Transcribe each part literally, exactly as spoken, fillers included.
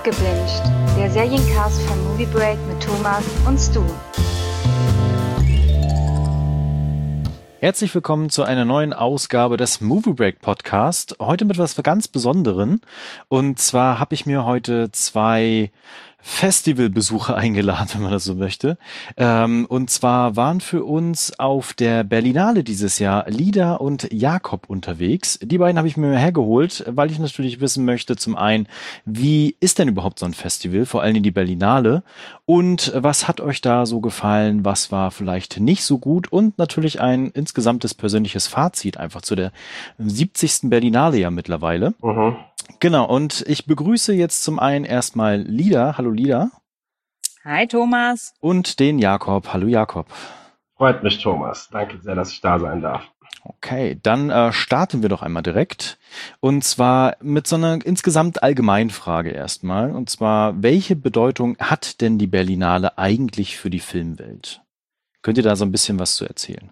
Abgebinged, der Seriencast von Movie Break mit Thomas und Stu. Herzlich willkommen zu einer neuen Ausgabe des Movie Break Podcast. Heute mit was ganz Besonderen. Und zwar habe ich mir heute zwei Festivalbesucher eingeladen, wenn man das so möchte. Ähm, und zwar waren für uns auf der Berlinale dieses Jahr Lida und Jakob unterwegs. Die beiden habe ich mir hergeholt, weil ich natürlich wissen möchte, zum einen, wie ist denn überhaupt so ein Festival, vor allem die Berlinale? Und was hat euch da so gefallen? Was war vielleicht nicht so gut? Und natürlich ein insgesamtes persönliches Fazit einfach zu der siebzigsten Berlinale ja mittlerweile. Mhm. Genau, und ich begrüße jetzt zum einen erstmal Lida. Hallo Lida. Hi Thomas. Und den Jakob. Hallo Jakob. Freut mich, Thomas. Danke sehr, dass ich da sein darf. Okay, dann äh, starten wir doch einmal direkt. Und zwar mit so einer insgesamt Allgemeinfrage erstmal. Und zwar, welche Bedeutung hat denn die Berlinale eigentlich für die Filmwelt? Könnt ihr da so ein bisschen was zu erzählen?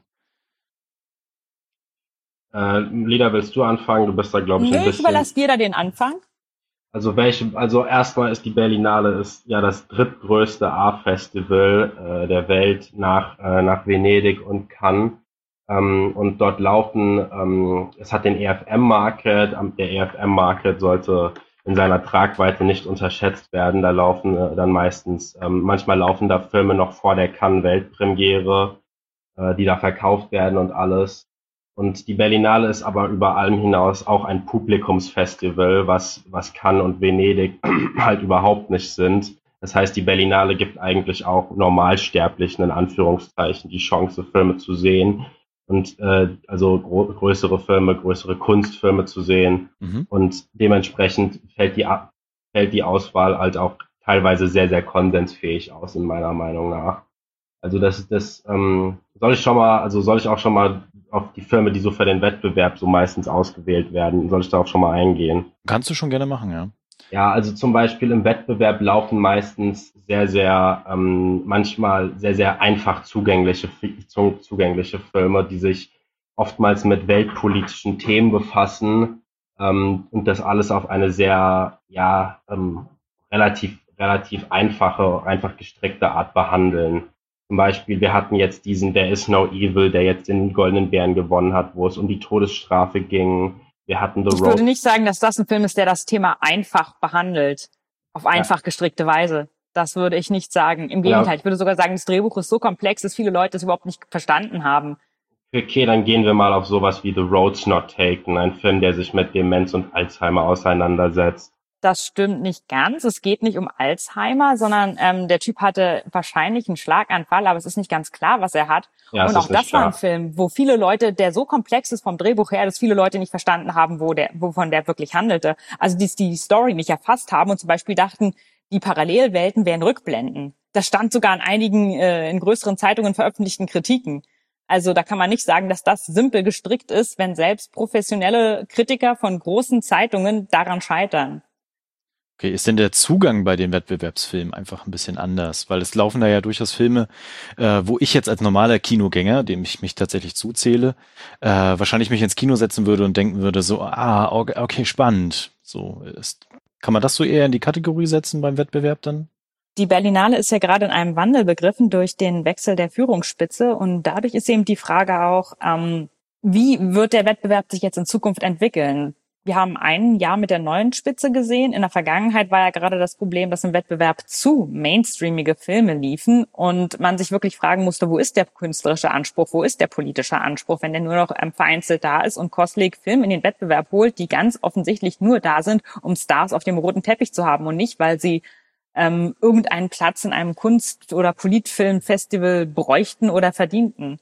Äh, Lida, willst du anfangen? Du bist da, glaube ich, Nö, ein bisschen... ich überlasse dir da den Anfang. Also welche, also erstmal ist die Berlinale ist ja das drittgrößte A-Festival äh, der Welt nach äh, nach Venedig und Cannes. Ähm, und dort laufen, ähm, es hat den E F M-Market, der E F M-Market sollte in seiner Tragweite nicht unterschätzt werden. Da laufen äh, dann meistens, ähm, manchmal laufen da Filme noch vor der Cannes-Weltpremiere, äh, die da verkauft werden und alles. Und die Berlinale ist aber über allem hinaus auch ein Publikumsfestival, was, was Cannes und Venedig halt überhaupt nicht sind. Das heißt, die Berlinale gibt eigentlich auch Normalsterblichen, in Anführungszeichen, die Chance, Filme zu sehen. Und äh, also gro- größere Filme, größere Kunstfilme zu sehen. Mhm. Und dementsprechend fällt die, fällt die Auswahl halt auch teilweise sehr, sehr konsensfähig aus, in meiner Meinung nach. Also das, das ähm, soll ich schon mal, also soll ich auch schon mal auf die Filme, die so für den Wettbewerb so meistens ausgewählt werden, soll ich da auch schon mal eingehen? Kannst du schon gerne machen, ja. Ja, also zum Beispiel im Wettbewerb laufen meistens sehr, sehr, ähm, manchmal sehr, sehr einfach zugängliche, zugängliche Filme, die sich oftmals mit weltpolitischen Themen befassen ähm, und das alles auf eine sehr, ja, ähm, relativ, relativ einfache, einfach gestrickte Art behandeln. Zum Beispiel, wir hatten jetzt diesen There is no evil, der jetzt den Goldenen Bären gewonnen hat, wo es um die Todesstrafe ging. Wir hatten The Ich Road. würde nicht sagen, dass das ein Film ist, der das Thema einfach behandelt. Auf einfach ja. gestrickte Weise. Das würde ich nicht sagen. Im Gegenteil, ja. Ich würde sogar sagen, das Drehbuch ist so komplex, dass viele Leute es überhaupt nicht verstanden haben. Okay, dann gehen wir mal auf sowas wie The Road's Not Taken, ein Film, der sich mit Demenz und Alzheimer auseinandersetzt. Das stimmt nicht ganz. Es geht nicht um Alzheimer, sondern ähm, der Typ hatte wahrscheinlich einen Schlaganfall, aber es ist nicht ganz klar, was er hat. Ja, und auch das klar. war ein Film, wo viele Leute, der so komplex ist vom Drehbuch her, dass viele Leute nicht verstanden haben, wo der, wovon der wirklich handelte. Also die die Story nicht erfasst haben und zum Beispiel dachten, die Parallelwelten wären Rückblenden. Das stand sogar in einigen äh, in größeren Zeitungen veröffentlichten Kritiken. Also da kann man nicht sagen, dass das simpel gestrickt ist, wenn selbst professionelle Kritiker von großen Zeitungen daran scheitern. Okay, ist denn der Zugang bei den Wettbewerbsfilmen einfach ein bisschen anders? Weil es laufen da ja durchaus Filme, äh, wo ich jetzt als normaler Kinogänger, dem ich mich tatsächlich zuzähle, äh, wahrscheinlich mich ins Kino setzen würde und denken würde so, ah, okay, okay, spannend. So ist, kann man das so eher in die Kategorie setzen beim Wettbewerb dann? Die Berlinale ist ja gerade in einem Wandel begriffen durch den Wechsel der Führungsspitze und dadurch ist eben die Frage auch, ähm, wie wird der Wettbewerb sich jetzt in Zukunft entwickeln? Wir haben ein Jahr mit der neuen Spitze gesehen. In der Vergangenheit war ja gerade das Problem, dass im Wettbewerb zu mainstreamige Filme liefen und man sich wirklich fragen musste, wo ist der künstlerische Anspruch, wo ist der politische Anspruch, wenn der nur noch ähm, vereinzelt da ist und Koslik Filme in den Wettbewerb holt, die ganz offensichtlich nur da sind, um Stars auf dem roten Teppich zu haben und nicht, weil sie ähm, irgendeinen Platz in einem Kunst- oder Politfilmfestival bräuchten oder verdienten.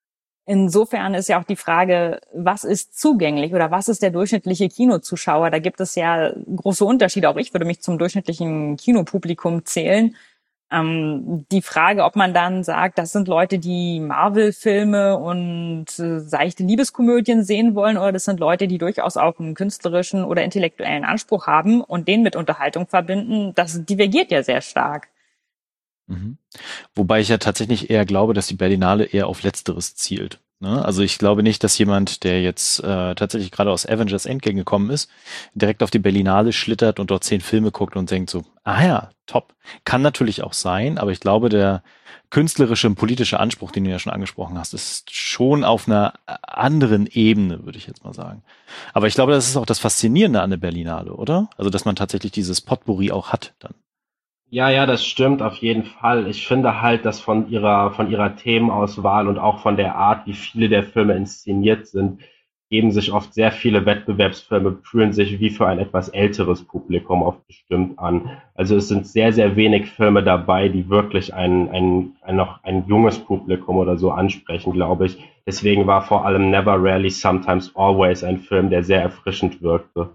Insofern ist ja auch die Frage, was ist zugänglich oder was ist der durchschnittliche Kinozuschauer? Da gibt es ja große Unterschiede. Auch ich würde mich zum durchschnittlichen Kinopublikum zählen. Ähm, die Frage, ob man dann sagt, das sind Leute, die Marvel-Filme und äh, seichte Liebeskomödien sehen wollen, oder das sind Leute, die durchaus auch einen künstlerischen oder intellektuellen Anspruch haben und den mit Unterhaltung verbinden, das divergiert ja sehr stark. Mhm. Wobei ich ja tatsächlich eher glaube, dass die Berlinale eher auf Letzteres zielt. Ne? Also ich glaube nicht, dass jemand, der jetzt äh, tatsächlich gerade aus Avengers Endgame gekommen ist, direkt auf die Berlinale schlittert und dort zehn Filme guckt und denkt so, ah ja, top. Kann natürlich auch sein, aber ich glaube, der künstlerische und politische Anspruch, den du ja schon angesprochen hast, ist schon auf einer anderen Ebene, würde ich jetzt mal sagen. Aber ich glaube, das ist auch das Faszinierende an der Berlinale, oder? Also, dass man tatsächlich dieses Potpourri auch hat dann. Ja, ja, das stimmt auf jeden Fall. Ich finde halt, dass von ihrer, von ihrer Themenauswahl und auch von der Art, wie viele der Filme inszeniert sind, geben sich oft sehr viele Wettbewerbsfilme, fühlen sich wie für ein etwas älteres Publikum oft bestimmt an. Also es sind sehr, sehr wenig Filme dabei, die wirklich ein, ein, ein noch ein junges Publikum oder so ansprechen, glaube ich. Deswegen war vor allem Never, Rarely, Sometimes, Always ein Film, der sehr erfrischend wirkte.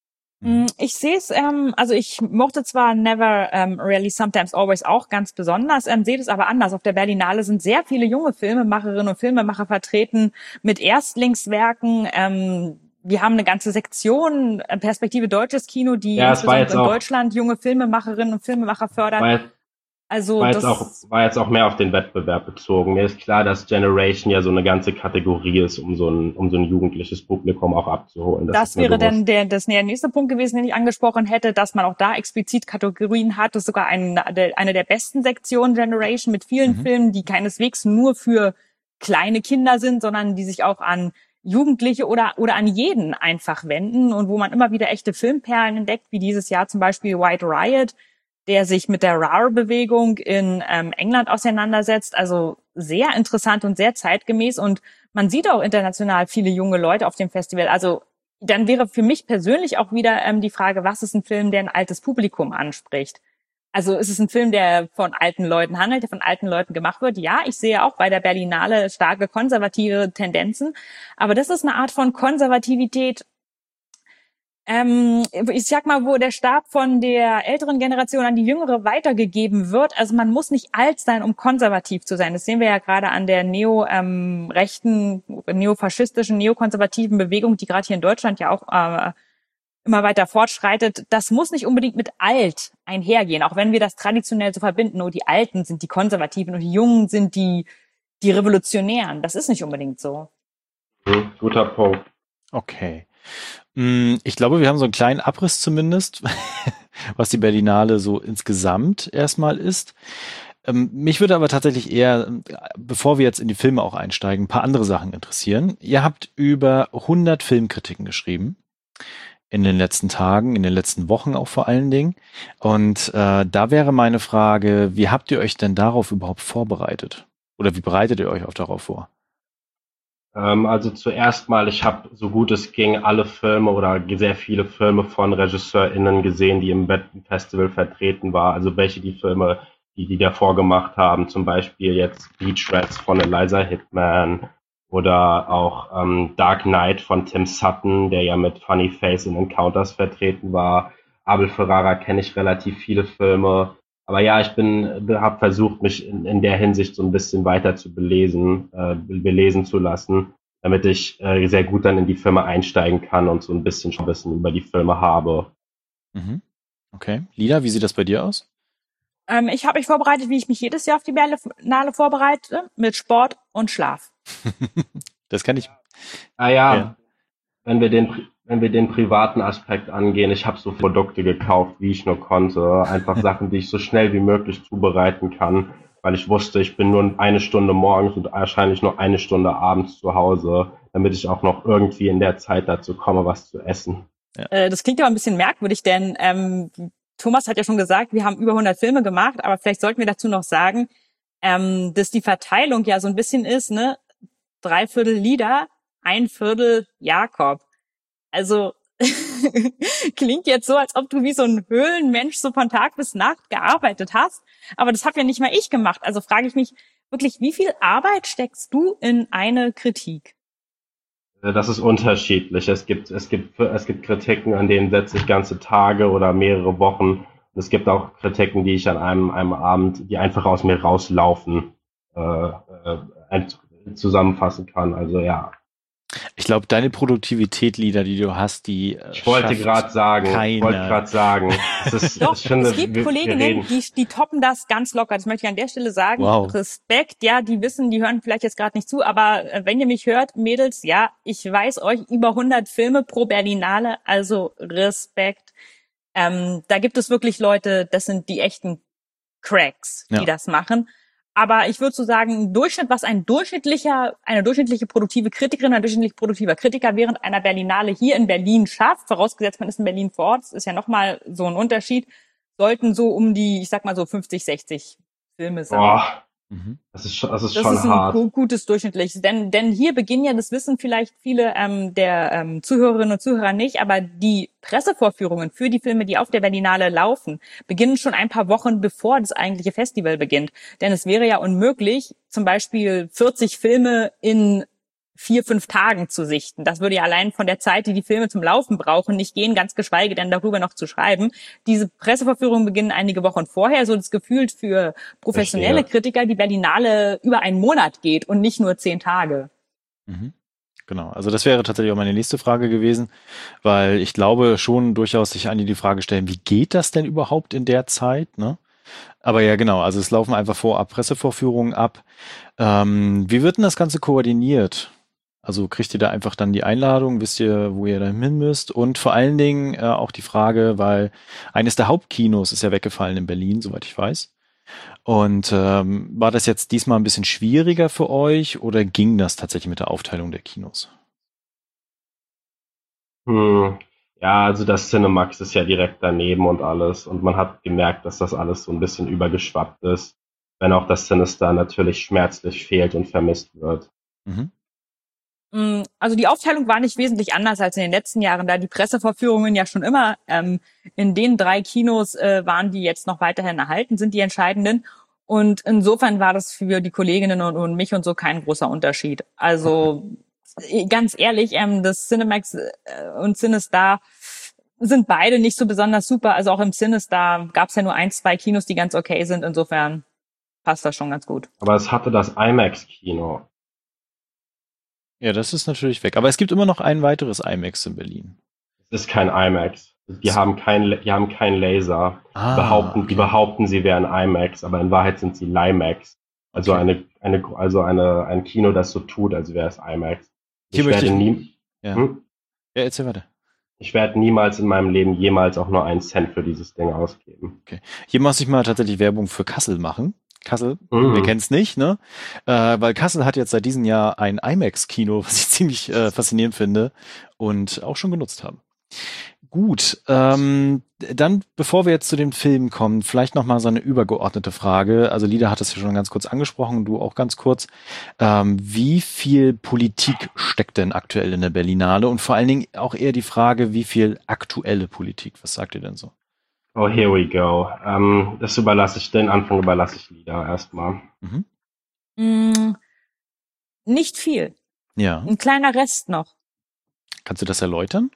Mm, Ich sehe es, ähm, also ich mochte zwar Never, ähm, Rarely, Sometimes, Always auch ganz besonders, ähm, sehe es aber anders. Auf der Berlinale sind sehr viele junge Filmemacherinnen und Filmemacher vertreten mit Erstlingswerken. Ähm, wir haben eine ganze Sektion, äh, Perspektive Deutsches Kino, die Ja, es war insbesondere jetzt in auch, Deutschland junge Filmemacherinnen und Filmemacher fördert. war, Also war jetzt auch, das, war jetzt auch mehr auf den Wettbewerb bezogen. Mir ist klar, dass Generation ja so eine ganze Kategorie ist, um so ein, um so ein jugendliches Publikum auch abzuholen. Das, ist das mir wäre bewusst. dann der, das der nächste Punkt gewesen, den ich angesprochen hätte, dass man auch da explizit Kategorien hat. Das ist sogar ein, der, eine der besten Sektionen Generation mit vielen Mhm. Filmen, die keineswegs nur für kleine Kinder sind, sondern die sich auch an Jugendliche oder, oder an jeden einfach wenden und wo man immer wieder echte Filmperlen entdeckt, wie dieses Jahr zum Beispiel White Riot, der sich mit der R A R-Bewegung in ähm, England auseinandersetzt. Also sehr interessant und sehr zeitgemäß. Und man sieht auch international viele junge Leute auf dem Festival. Also dann wäre für mich persönlich auch wieder ähm, die Frage, was ist ein Film, der ein altes Publikum anspricht? Also ist es ein Film, der von alten Leuten handelt, der von alten Leuten gemacht wird? Ja, ich sehe auch bei der Berlinale starke konservative Tendenzen. Aber das ist eine Art von Konservativität, ähm, ich sag mal, wo der Stab von der älteren Generation an die jüngere weitergegeben wird. Also man muss nicht alt sein, um konservativ zu sein. Das sehen wir ja gerade an der neo-rechten, ähm, neofaschistischen, neokonservativen Bewegung, die gerade hier in Deutschland ja auch äh, immer weiter fortschreitet. Das muss nicht unbedingt mit alt einhergehen, auch wenn wir das traditionell so verbinden. Nur die Alten sind die Konservativen und die Jungen sind die, die Revolutionären. Das ist nicht unbedingt so. Mhm, guter Punkt. Okay. Mm, Ich glaube, wir haben so einen kleinen Abriss zumindest, was die Berlinale so insgesamt erstmal ist. Ähm, Mich würde aber tatsächlich eher, äh, bevor wir jetzt in die Filme auch einsteigen, ein paar andere Sachen interessieren. Ihr habt über hundert Filmkritiken geschrieben in den letzten Tagen, in den letzten Wochen auch vor allen Dingen. Und äh, da wäre meine Frage, wie habt ihr euch denn darauf überhaupt vorbereitet? Oder wie bereitet ihr euch auch darauf vor? Ähm, also zuerst mal, ich habe so gut es ging alle Filme oder sehr viele Filme von RegisseurInnen gesehen, die im Festival vertreten war. Also welche die Filme, die die davor gemacht haben, zum Beispiel jetzt Beach Rats von Eliza Hittman oder auch ähm, Dark Knight von Tim Sutton, der ja mit Funny Face in Encounters vertreten war. Abel Ferrara kenne ich relativ viele Filme. Aber ja, ich bin, habe versucht, mich in, in der Hinsicht so ein bisschen weiter zu belesen, äh, belesen zu lassen, damit ich äh, sehr gut dann in die Filme einsteigen kann und so ein bisschen schon Wissen über die Filme habe. Mhm. Okay. Lina, wie sieht das bei dir aus? Ähm, ich habe mich vorbereitet, wie ich mich jedes Jahr auf die Berlinale vorbereite, mit Sport und Schlaf. Das kann ich. Ah ja, Ja. wenn wir den, Pri- wenn wir den privaten Aspekt angehen, ich habe so Produkte gekauft, wie ich nur konnte. Einfach Sachen, die ich so schnell wie möglich zubereiten kann, weil ich wusste, ich bin nur eine Stunde morgens und wahrscheinlich nur eine Stunde abends zu Hause, damit ich auch noch irgendwie in der Zeit dazu komme, was zu essen. Äh, das klingt aber ein bisschen merkwürdig, denn ähm, Thomas hat ja schon gesagt, wir haben über hundert Filme gemacht, aber vielleicht sollten wir dazu noch sagen, ähm, dass die Verteilung ja so ein bisschen ist, ne? Drei Viertel Lieder, ein Viertel Jakob. Also klingt jetzt so, als ob du wie so ein Höhlenmensch so von Tag bis Nacht gearbeitet hast, aber das habe ja nicht mal ich gemacht. Also frage ich mich wirklich, wie viel Arbeit steckst du in eine Kritik? Das ist unterschiedlich. Es gibt, es gibt, es gibt Kritiken, an denen setze ich ganze Tage oder mehrere Wochen. Es gibt auch Kritiken, die ich an einem, einem Abend, die einfach aus mir rauslaufen, äh, äh, zusammenfassen kann. Also ja. Ich glaube, deine Produktivität-Lieder, die du hast, die äh, Ich wollte schafft gerade sagen, ich keiner. wollte gerade sagen, es ist, Doch, ich finde, es gibt wir, wir Kolleginnen, reden. die, die toppen das ganz locker. Das möchte ich an der Stelle sagen. Wow. Respekt, ja, die wissen, die hören vielleicht jetzt gerade nicht zu, aber äh, wenn ihr mich hört, Mädels, ja, ich weiß euch über hundert Filme pro Berlinale, also Respekt. Ähm, da gibt es wirklich Leute, das sind die echten Cracks, die Ja. das machen. Aber ich würde so sagen, ein Durchschnitt, was ein durchschnittlicher, eine durchschnittliche produktive Kritikerin, ein durchschnittlich produktiver Kritiker während einer Berlinale hier in Berlin schafft, vorausgesetzt man ist in Berlin vor Ort, das ist ja nochmal so ein Unterschied, sollten so um die, ich sag mal so fünfzig, sechzig Filme sein. Boah, Mhm. das ist schon, das ist Das schon ist ein hart. gu- gutes durchschnittliches, denn denn hier beginnen ja, das wissen vielleicht viele ähm, der ähm, Zuhörerinnen und Zuhörer nicht, aber die Pressevorführungen für die Filme, die auf der Berlinale laufen, beginnen schon ein paar Wochen bevor das eigentliche Festival beginnt. Denn es wäre ja unmöglich, zum Beispiel vierzig Filme in vier, fünf Tagen zu sichten. Das würde ja allein von der Zeit, die die Filme zum Laufen brauchen, nicht gehen, ganz geschweige denn darüber noch zu schreiben. Diese Pressevorführungen beginnen einige Wochen vorher, so das Gefühl für professionelle Verstehe. Kritiker, die Berlinale über einen Monat geht und nicht nur zehn Tage. Mhm. Genau, also das wäre tatsächlich auch meine nächste Frage gewesen, weil ich glaube schon durchaus sich einige die Frage stellen, wie geht das denn überhaupt in der Zeit, ne? Aber ja, genau, also es laufen einfach vorab Pressevorführungen ab. Ähm, wie wird denn das Ganze koordiniert? Also kriegt ihr da einfach dann die Einladung, wisst ihr, wo ihr da hin müsst? Und vor allen Dingen äh, auch die Frage, weil eines der Hauptkinos ist ja weggefallen in Berlin, soweit ich weiß. Und ähm, war das jetzt diesmal ein bisschen schwieriger für euch oder ging das tatsächlich mit der Aufteilung der Kinos? Hm. Ja, also das Cinemax ist ja direkt daneben und alles. Und man hat gemerkt, dass das alles so ein bisschen übergeschwappt ist. Wenn auch das Sinister natürlich schmerzlich fehlt und vermisst wird. Mhm. Mm, Also die Aufteilung war nicht wesentlich anders als in den letzten Jahren, da die Pressevorführungen ja schon immer ähm, in den drei Kinos äh, waren, die jetzt noch weiterhin erhalten sind, die entscheidenden. Und insofern war das für die Kolleginnen und, und mich und so kein großer Unterschied. Also äh, ganz ehrlich, ähm, das Cinemax äh, und Cinestar sind beide nicht so besonders super. Also auch im Cinestar gab es ja nur ein, zwei Kinos, die ganz okay sind. Insofern passt das schon ganz gut. Aber es hatte das IMAX-Kino. Ja, das ist natürlich weg. Aber es gibt immer noch ein weiteres IMAX in Berlin. Es ist kein IMAX. Die haben kein, die haben kein Laser. Ah, Die behaupten, die okay. behaupten, sie wären IMAX, aber in Wahrheit sind sie LIMAX. Also Okay. eine, eine, also eine, ein Kino, das so tut, als wäre es IMAX. Hier Ich möchte werde ich- nie, Ja, hm? ja erzähl weiter. Ich werde niemals in meinem Leben jemals auch nur einen Cent für dieses Ding ausgeben. Hier muss ich mal tatsächlich Werbung für Kassel machen. Kassel, Mhm. wir kennen es nicht, ne? Äh, weil Kassel hat jetzt seit diesem Jahr ein IMAX-Kino, was ich ziemlich äh, faszinierend finde und auch schon genutzt habe. Gut, ähm, dann, bevor wir jetzt zu den Filmen kommen, vielleicht noch mal so eine übergeordnete Frage. Also Lida hat es ja schon ganz kurz angesprochen, du auch ganz kurz. Ähm, wie viel Politik steckt denn aktuell in der Berlinale? Und vor allen Dingen auch eher die Frage, wie viel aktuelle Politik? Was sagt ihr denn so? Oh, here we go. Ähm, das überlasse ich, den Anfang überlasse ich Lida erstmal. Mhm. Mm, Nicht viel. Ja, Ein kleiner Rest noch. kannst du das erläutern?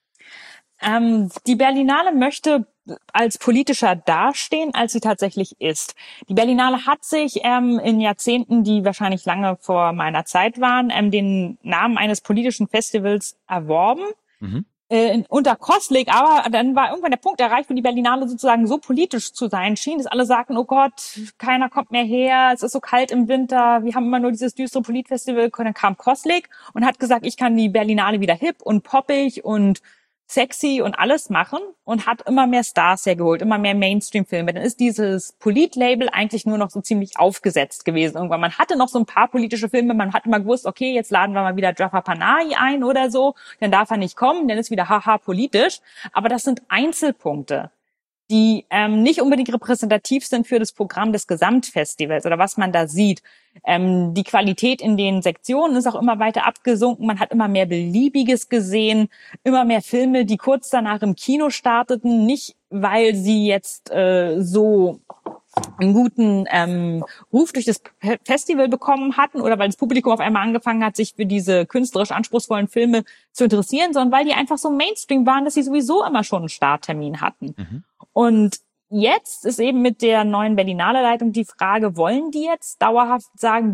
Ähm, die Berlinale möchte als politischer dastehen, als sie tatsächlich ist. Die Berlinale hat sich ähm, in Jahrzehnten, die wahrscheinlich lange vor meiner Zeit waren, ähm, den Namen eines politischen Festivals erworben. Mhm. Äh, unter Kostlik, aber dann war irgendwann der Punkt erreicht, wo die Berlinale sozusagen so politisch zu sein schien, dass alle sagten, oh Gott, keiner kommt mehr her, es ist so kalt im Winter, wir haben immer nur dieses düstere Politfestival. Und dann kam Kostlik und hat gesagt, ich kann die Berlinale wieder hip und poppig und sexy und alles machen und hat immer mehr Stars hergeholt, immer mehr Mainstream-Filme. Dann ist dieses Polit-Label eigentlich nur noch so ziemlich aufgesetzt gewesen irgendwann. Man hatte noch so ein paar politische Filme, man hat immer gewusst, okay, jetzt laden wir mal wieder Jafar Panahi ein oder so, dann darf er nicht kommen, dann ist wieder haha politisch. Aber das sind Einzelpunkte, die ähm, nicht unbedingt repräsentativ sind für das Programm des Gesamtfestivals oder was man da sieht. Ähm, die Qualität in den Sektionen ist auch immer weiter abgesunken. Man hat immer mehr Beliebiges gesehen, immer mehr Filme, die kurz danach im Kino starteten, nicht weil sie jetzt äh, so einen guten ähm, Ruf durch das P- Festival bekommen hatten oder weil das Publikum auf einmal angefangen hat, sich für diese künstlerisch anspruchsvollen Filme zu interessieren, sondern weil die einfach so Mainstream waren, dass sie sowieso immer schon einen Starttermin hatten. Mhm. Und jetzt ist eben mit der neuen Berlinale Leitung die Frage, wollen die jetzt dauerhaft sagen, wir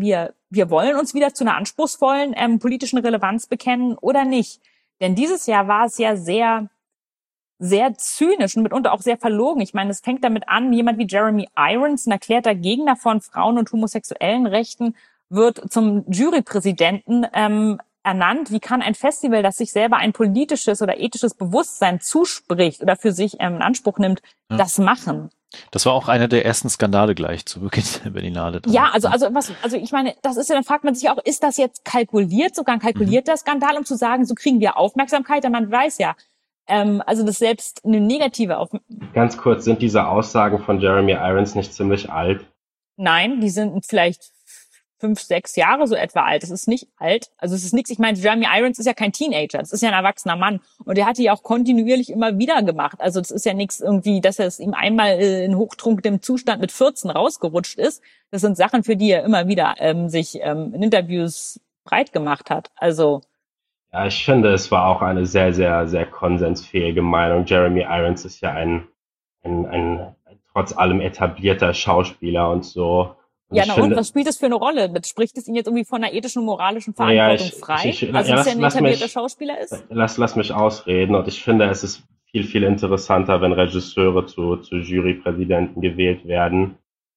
wir wollen uns wieder zu einer anspruchsvollen ähm, politischen Relevanz bekennen oder nicht. Denn dieses Jahr war es ja sehr, sehr zynisch und mitunter auch sehr verlogen. Ich meine, es fängt damit an, jemand wie Jeremy Irons, ein erklärter Gegner von Frauen- und homosexuellen Rechten, wird zum Jurypräsidenten ähm, ernannt. Wie kann ein Festival, das sich selber ein politisches oder ethisches Bewusstsein zuspricht oder für sich ähm, in Anspruch nimmt, ja. das machen? Das war auch einer der ersten Skandale gleich zu Beginn der Berlinale. Ja, also, also, was, also ich meine, das ist ja, dann fragt man sich auch, ist das jetzt kalkuliert, sogar ein kalkulierter mhm. Skandal, um zu sagen, so kriegen wir Aufmerksamkeit, denn man weiß ja, ähm, also das selbst eine negative Aufmerksamkeit. Ganz kurz, sind diese Aussagen von Jeremy Irons nicht ziemlich alt? Nein, die sind vielleicht fünf, sechs Jahre so etwa alt. Das ist nicht alt. Also es ist nichts. Ich meine, Jeremy Irons ist ja kein Teenager. Das ist ja ein erwachsener Mann. Und er hat die ja auch kontinuierlich immer wieder gemacht. Also das ist ja nichts irgendwie, dass er es ihm einmal in hochtrunkendem Zustand mit vierzehn rausgerutscht ist. Das sind Sachen, für die er immer wieder ähm, sich ähm, in Interviews breit gemacht hat. Also ja, ich finde, es war auch eine sehr, sehr, sehr konsensfähige Meinung. Jeremy Irons ist ja ein, ein, ein trotz allem etablierter Schauspieler und so. Und ja, na finde, und, was spielt das für eine Rolle? Spricht es ihn jetzt irgendwie von einer ethischen und moralischen Verantwortung ja, ich, frei? Ich, ich, also, ja, dass lass, er ein lass etablierter mich, Schauspieler ist? Lass, lass mich ausreden. Und ich finde, es ist viel, viel interessanter, wenn Regisseure zu, zu Jurypräsidenten gewählt werden.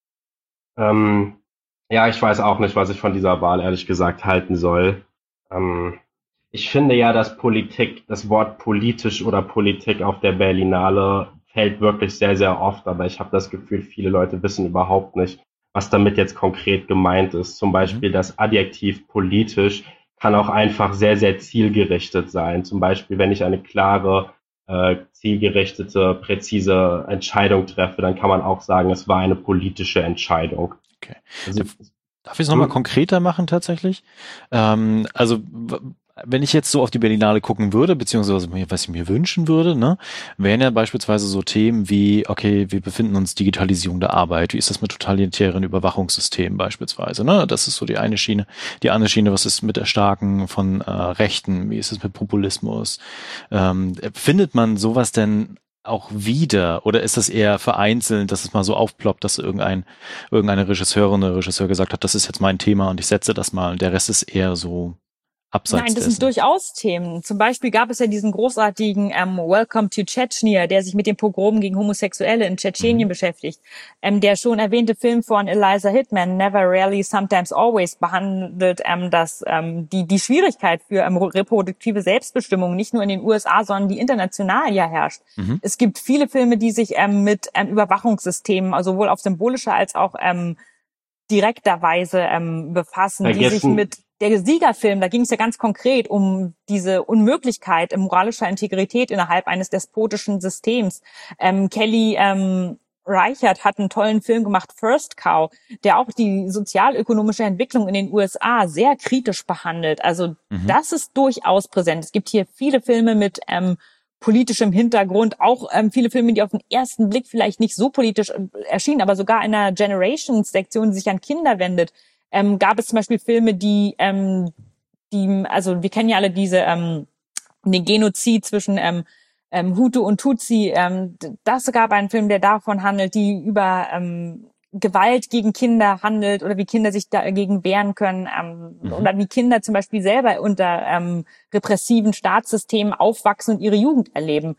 Ähm, ja, ich weiß auch nicht, was ich von dieser Wahl ehrlich gesagt halten soll. Ähm, ich finde ja, dass Politik, das Wort politisch oder Politik auf der Berlinale fällt wirklich sehr, sehr oft. Aber ich habe das Gefühl, viele Leute wissen überhaupt nicht, was damit jetzt konkret gemeint ist. Zum Beispiel das Adjektiv politisch kann auch einfach sehr, sehr zielgerichtet sein. Zum Beispiel, wenn ich eine klare, äh, zielgerichtete, präzise Entscheidung treffe, dann kann man auch sagen, es war eine politische Entscheidung. Okay. Also, darf ich es nochmal hm? konkreter machen tatsächlich? Ähm, also wenn ich jetzt so auf die Berlinale gucken würde, beziehungsweise was ich mir wünschen würde, ne, wären ja beispielsweise so Themen wie, okay, wir befinden uns Digitalisierung der Arbeit, wie ist das mit totalitären Überwachungssystemen beispielsweise, ne, das ist so die eine Schiene. Die andere Schiene, was ist mit Erstarken von äh, Rechten, wie ist es mit Populismus? Ähm, findet man sowas denn auch wieder, oder ist das eher vereinzelt, dass es mal so aufploppt, dass irgendein, irgendeine Regisseurin oder Regisseur gesagt hat, das ist jetzt mein Thema und ich setze das mal, und der Rest ist eher so abseits Nein, das dessen. sind durchaus Themen. Zum Beispiel gab es ja diesen großartigen ähm, Welcome to Chechnya, der sich mit dem Pogrom gegen Homosexuelle in Tschetschenien mhm. beschäftigt. Ähm, der schon erwähnte Film von Eliza Hittman, Never, Rarely, Sometimes, Always, behandelt ähm, das, ähm, die, die Schwierigkeit für ähm, reproduktive Selbstbestimmung, nicht nur in den U S A, sondern die international ja herrscht. Mhm. Es gibt viele Filme, die sich ähm, mit ähm, Überwachungssystemen, also sowohl auf symbolischer als auch ähm, direkter Weise ähm, befassen, Vergessen. die sich mit der Siegerfilm, da ging es ja ganz konkret um diese Unmöglichkeit moralischer Integrität innerhalb eines despotischen Systems. Ähm, Kelly ähm, Reichardt hat einen tollen Film gemacht, First Cow, der auch die sozialökonomische Entwicklung in den U S A sehr kritisch behandelt. Also mhm. das ist durchaus präsent. Es gibt hier viele Filme mit ähm, politischem Hintergrund, auch ähm, viele Filme, die auf den ersten Blick vielleicht nicht so politisch erschienen, aber sogar in einer Generations-Sektion, die sich an Kinder wendet. Ähm, gab es zum Beispiel Filme, die, ähm, die, also wir kennen ja alle diese, ähm, den Genozid zwischen ähm, ähm, Hutu und Tutsi. Ähm, das gab einen Film, der davon handelt, die über ähm, Gewalt gegen Kinder handelt oder wie Kinder sich dagegen wehren können ähm, mhm. oder wie Kinder zum Beispiel selber unter ähm, repressiven Staatssystemen aufwachsen und ihre Jugend erleben.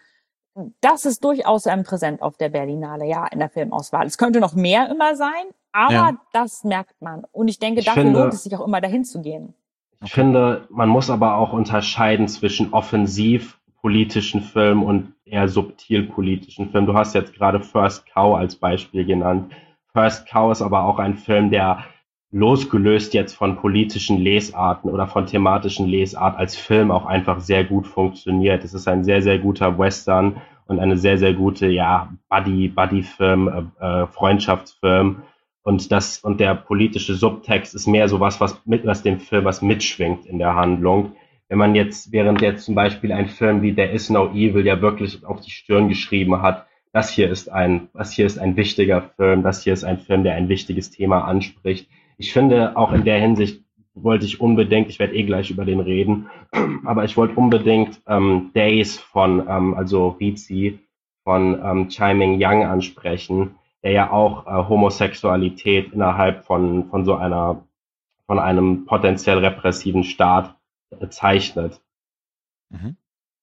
Das ist durchaus ähm, präsent auf der Berlinale, ja, in der Filmauswahl. Es könnte noch mehr immer sein, aber ja. das merkt man. Und ich denke, ich dafür finde, lohnt es sich auch immer, dahin zu gehen. Ich okay. finde, man muss aber auch unterscheiden zwischen offensiv politischen Filmen und eher subtil politischen Filmen. Du hast jetzt gerade First Cow als Beispiel genannt. First Cow ist aber auch ein Film, der losgelöst jetzt von politischen Lesarten oder von thematischen Lesart als Film auch einfach sehr gut funktioniert. Es ist ein sehr, sehr guter Western und eine sehr, sehr gute, ja, Buddy, Buddy-Film, äh, Freundschaftsfilm. Und das, und der politische Subtext ist mehr sowas, was mit, was dem Film was mitschwingt in der Handlung. Wenn man jetzt, während jetzt zum Beispiel ein Film wie There Is No Evil ja wirklich auf die Stirn geschrieben hat, das hier ist ein, das hier ist ein wichtiger Film, das hier ist ein Film, der ein wichtiges Thema anspricht. Ich finde, auch in der Hinsicht wollte ich unbedingt, ich werde eh gleich über den reden, aber ich wollte unbedingt ähm, Days von, ähm, also Rizi von ähm, Chai Ming-Yang ansprechen, der ja auch äh, Homosexualität innerhalb von von so einer von einem potenziell repressiven Staat äh, zeichnet. Mhm.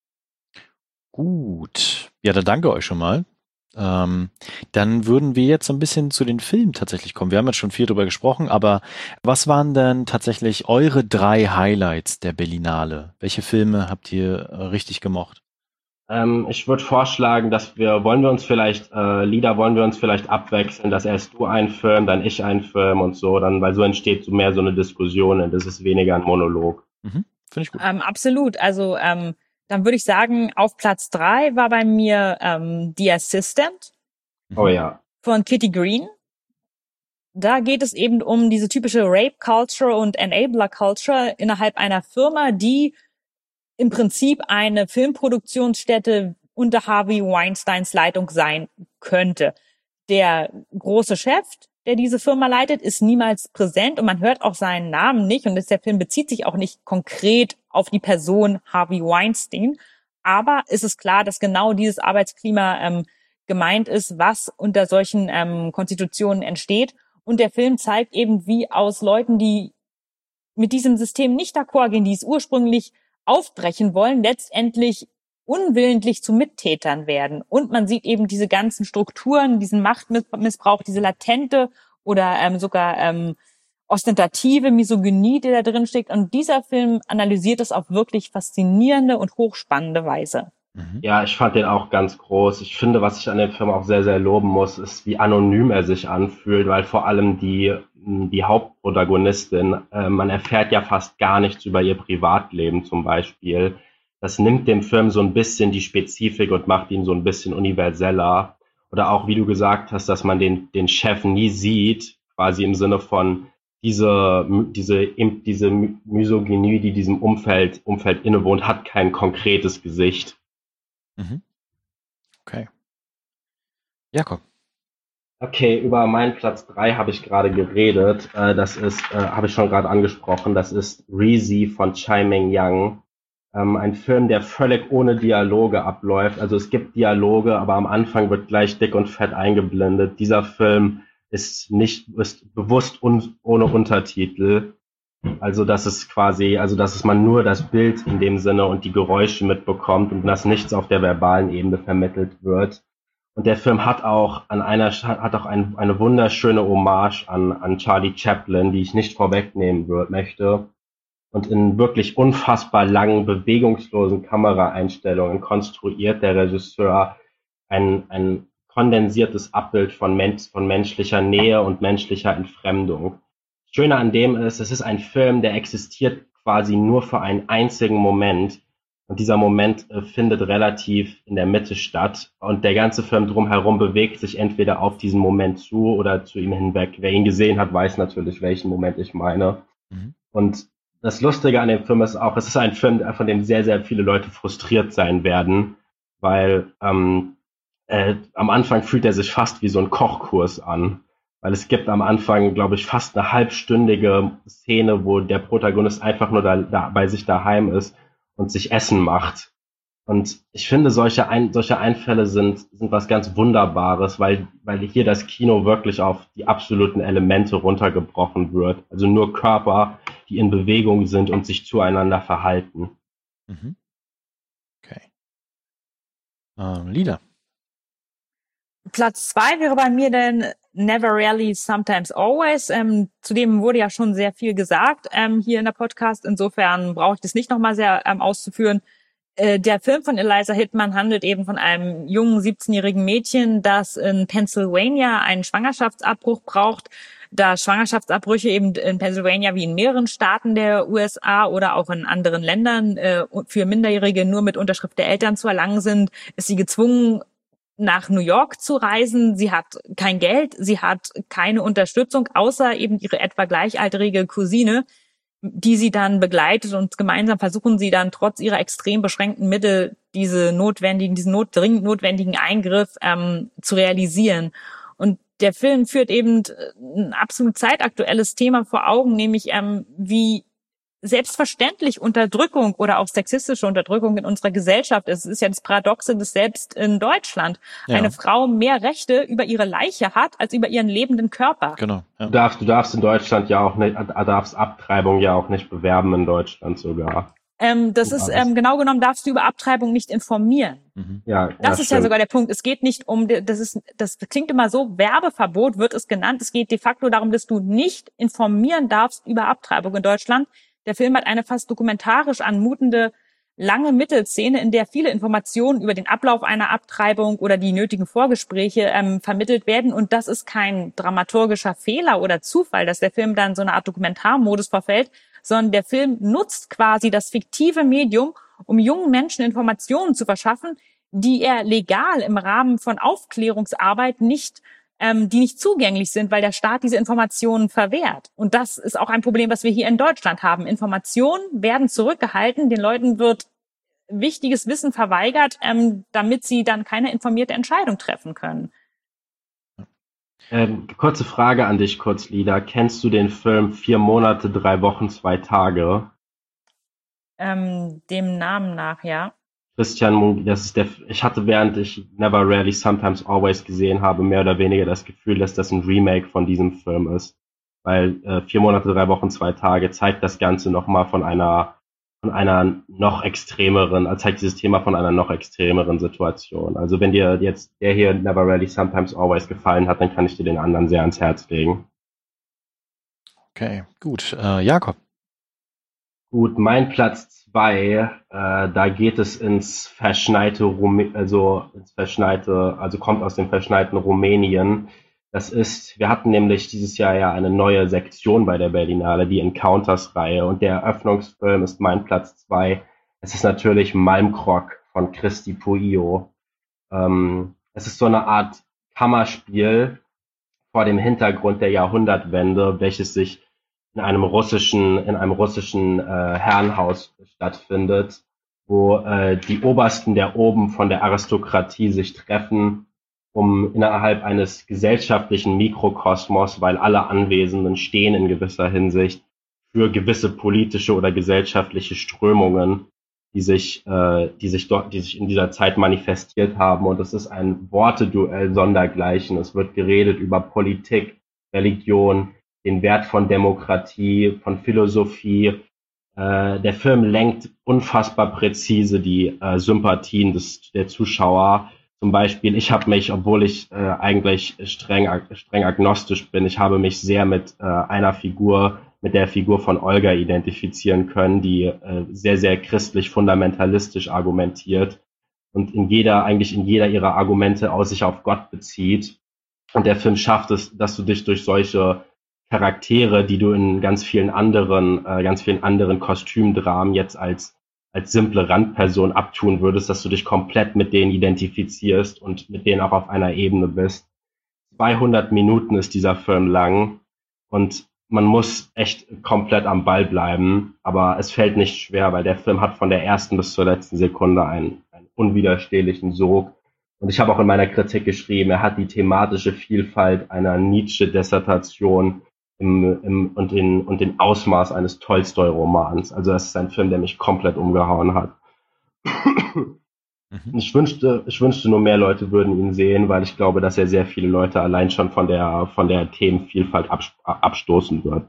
Gut. Ja, dann danke euch schon mal. Ähm, dann würden wir jetzt so ein bisschen zu den Filmen tatsächlich kommen. Wir haben jetzt schon viel drüber gesprochen, aber was waren denn tatsächlich eure drei Highlights der Berlinale? Welche Filme habt ihr äh, richtig gemocht? Ähm, ich würde vorschlagen, dass wir, wollen wir uns vielleicht, äh, Lieder wollen wir uns vielleicht abwechseln, dass erst du einen Film, dann ich einen Film und so, dann, weil so entsteht so mehr so eine Diskussion und das ist weniger ein Monolog. Mhm, finde ich gut. Ähm, absolut. Also ähm, dann würde ich sagen, auf Platz drei war bei mir ähm, The Assistant Oh ja. von Kitty Green. Da geht es eben um diese typische Rape-Culture und Enabler-Culture innerhalb einer Firma, die im Prinzip eine Filmproduktionsstätte unter Harvey Weinsteins Leitung sein könnte. Der große Chef, der diese Firma leitet, ist niemals präsent und man hört auch seinen Namen nicht. Und der Film bezieht sich auch nicht konkret auf die Person Harvey Weinstein. Aber es ist klar, dass genau dieses Arbeitsklima ähm, gemeint ist, was unter solchen ähm, Konstitutionen entsteht. Und der Film zeigt eben, wie aus Leuten, die mit diesem System nicht d'accord gehen, die es ursprünglich aufbrechen wollen, letztendlich unwillentlich zu Mittätern werden. Und man sieht eben diese ganzen Strukturen, diesen Machtmissbrauch, diese latente oder ähm, sogar ähm, ostentative Misogynie, die da drin steckt. Und dieser Film analysiert das auf wirklich faszinierende und hochspannende Weise. Ja, ich fand den auch ganz groß. Ich finde, was ich an dem Film auch sehr, sehr loben muss, ist, wie anonym er sich anfühlt, weil vor allem die, die Hauptprotagonistin, äh, man erfährt ja fast gar nichts über ihr Privatleben zum Beispiel. Das nimmt dem Film so ein bisschen die Spezifik und macht ihn so ein bisschen universeller. Oder auch, wie du gesagt hast, dass man den, den Chef nie sieht, quasi im Sinne von diese, diese, diese Misogynie, die diesem Umfeld, Umfeld innewohnt, hat kein konkretes Gesicht. Mhm. Okay. Jakob. Okay, über meinen Platz drei habe ich gerade geredet. Äh, das ist, äh, habe ich schon gerade angesprochen, das ist Reezy von Chai Meng-Yang. Ähm, ein Film, der völlig ohne Dialoge abläuft. Also es gibt Dialoge, aber am Anfang wird gleich dick und fett eingeblendet. Dieser Film ist nicht, ist bewusst un, ohne Untertitel. Also dass es quasi, also dass es man nur das Bild in dem Sinne und die Geräusche mitbekommt und dass nichts auf der verbalen Ebene vermittelt wird. Und der Film hat auch an einer hat auch ein, eine wunderschöne Hommage an an Charlie Chaplin, die ich nicht vorwegnehmen würde, möchte. Und in wirklich unfassbar langen, bewegungslosen Kameraeinstellungen konstruiert der Regisseur ein ein kondensiertes Abbild von Men- von menschlicher Nähe und menschlicher Entfremdung. Das Schöne an dem ist, es ist ein Film, der existiert quasi nur für einen einzigen Moment. Und dieser Moment äh, findet relativ in der Mitte statt. Und der ganze Film drumherum bewegt sich entweder auf diesen Moment zu oder zu ihm hinweg. Wer ihn gesehen hat, weiß natürlich, welchen Moment ich meine. Mhm. Und das Lustige an dem Film ist auch, es ist ein Film, von dem sehr, sehr viele Leute frustriert sein werden, weil ähm, äh, am Anfang fühlt er sich fast wie so ein Kochkurs an. Weil es gibt am Anfang, glaube ich, fast eine halbstündige Szene, wo der Protagonist einfach nur da, da bei sich daheim ist und sich Essen macht. Und ich finde, solche, Ein- solche Einfälle sind, sind was ganz Wunderbares, weil, weil hier das Kino wirklich auf die absoluten Elemente runtergebrochen wird. Also nur Körper, die in Bewegung sind und sich zueinander verhalten. Mhm. Okay. Ähm, Lieder. Platz zwei wäre bei mir dann Never Rarely, Sometimes Always. Ähm, zudem wurde ja schon sehr viel gesagt ähm, hier in der Podcast. Insofern brauche ich das nicht nochmal sehr ähm, auszuführen. Äh, der Film von Eliza Hittman handelt eben von einem jungen siebzehnjährigen Mädchen, das in Pennsylvania einen Schwangerschaftsabbruch braucht. Da Schwangerschaftsabbrüche eben in Pennsylvania wie in mehreren Staaten der U S A oder auch in anderen Ländern äh, für Minderjährige nur mit Unterschrift der Eltern zu erlangen sind, ist sie gezwungen, nach New York zu reisen. Sie hat kein Geld, sie hat keine Unterstützung, außer eben ihre etwa gleichaltrige Cousine, die sie dann begleitet, und gemeinsam versuchen sie dann trotz ihrer extrem beschränkten Mittel diese notwendigen, diesen not, dringend notwendigen Eingriff ähm, zu realisieren. Und der Film führt eben ein absolut zeitaktuelles Thema vor Augen, nämlich ähm, wie selbstverständlich Unterdrückung oder auch sexistische Unterdrückung in unserer Gesellschaft ist. Es ist ja das Paradoxe, dass selbst in Deutschland ja. eine Frau mehr Rechte über ihre Leiche hat, als über ihren lebenden Körper. Genau. Ja. Du darfst, du darfst in Deutschland ja auch nicht, darfst Abtreibung ja auch nicht bewerben in Deutschland sogar. Ähm, das ist, ähm, genau genommen darfst du über Abtreibung nicht informieren. Mhm. Ja, das ja, ist stimmt. ja sogar der Punkt. Es geht nicht um, das ist, das klingt immer so, Werbeverbot wird es genannt. Es geht de facto darum, dass du nicht informieren darfst über Abtreibung in Deutschland. Der Film hat eine fast dokumentarisch anmutende lange Mittelszene, in der viele Informationen über den Ablauf einer Abtreibung oder die nötigen Vorgespräche ähm, vermittelt werden. Und das ist kein dramaturgischer Fehler oder Zufall, dass der Film dann so eine Art Dokumentarmodus verfällt, sondern der Film nutzt quasi das fiktive Medium, um jungen Menschen Informationen zu verschaffen, die er legal im Rahmen von Aufklärungsarbeit nicht, ähm, die nicht zugänglich sind, weil der Staat diese Informationen verwehrt. Und das ist auch ein Problem, was wir hier in Deutschland haben. Informationen werden zurückgehalten, den Leuten wird wichtiges Wissen verweigert, ähm, damit sie dann keine informierte Entscheidung treffen können. Ähm, kurze Frage an dich, Kurzlieder. Kennst du den Film Vier Monate, drei Wochen, zwei Tage? Ähm, dem Namen nach, ja. Christian Mungiu, das ist der, ich hatte während ich Never, Rarely, Sometimes, Always gesehen habe, mehr oder weniger das Gefühl, dass das ein Remake von diesem Film ist. Weil äh, Vier Monate, drei Wochen, zwei Tage zeigt das Ganze nochmal von einer von einer noch extremeren, zeigt dieses Thema von einer noch extremeren Situation. Also wenn dir jetzt der hier Never, Rarely, Sometimes, Always gefallen hat, dann kann ich dir den anderen sehr ans Herz legen. Okay, gut. Äh, Jakob. Gut, mein Platz zwei, äh, da geht es ins verschneite Rumä- also ins verschneite, also kommt aus dem verschneiten Rumänien. Das ist, wir hatten nämlich dieses Jahr ja eine neue Sektion bei der Berlinale, die Encounters-Reihe, und der Eröffnungsfilm ist mein Platz zwei. Es ist natürlich Malmkrok von Cristi Puiu. Ähm, es ist so eine Art Kammerspiel vor dem Hintergrund der Jahrhundertwende, welches sich in einem russischen, in einem russischen äh, Herrenhaus stattfindet, wo äh, die Obersten der Oben von der Aristokratie sich treffen, um innerhalb eines gesellschaftlichen Mikrokosmos, weil alle Anwesenden stehen in gewisser Hinsicht für gewisse politische oder gesellschaftliche Strömungen, die sich, äh, die sich dort, die sich in dieser Zeit manifestiert haben. Und es ist ein Worteduell sondergleichen. Es wird geredet über Politik, Religion, den Wert von Demokratie, von Philosophie. Äh, der Film lenkt unfassbar präzise die äh, Sympathien des, der Zuschauer. Zum Beispiel, ich habe mich, obwohl ich äh, eigentlich streng, streng agnostisch bin, ich habe mich sehr mit äh, einer Figur, mit der Figur von Olga identifizieren können, die äh, sehr, sehr christlich-fundamentalistisch argumentiert und in jeder, eigentlich in jeder ihrer Argumente aus sich auf Gott bezieht. Und der Film schafft es, dass du dich durch solche Charaktere, die du in ganz vielen anderen, äh, ganz vielen anderen Kostümdramen jetzt als als simple Randperson abtun würdest, dass du dich komplett mit denen identifizierst und mit denen auch auf einer Ebene bist. zweihundert Minuten ist dieser Film lang und man muss echt komplett am Ball bleiben, aber es fällt nicht schwer, weil der Film hat von der ersten bis zur letzten Sekunde einen, einen unwiderstehlichen Sog. Und ich habe auch in meiner Kritik geschrieben, er hat die thematische Vielfalt einer Nietzsche-Dissertation Im, im, und, den, und den Ausmaß eines Tolstoi-Romans. Also das ist ein Film, der mich komplett umgehauen hat. Mhm. Ich wünschte, ich wünschte nur mehr Leute würden ihn sehen, weil ich glaube, dass er sehr viele Leute allein schon von der, von der Themenvielfalt abstoßen wird.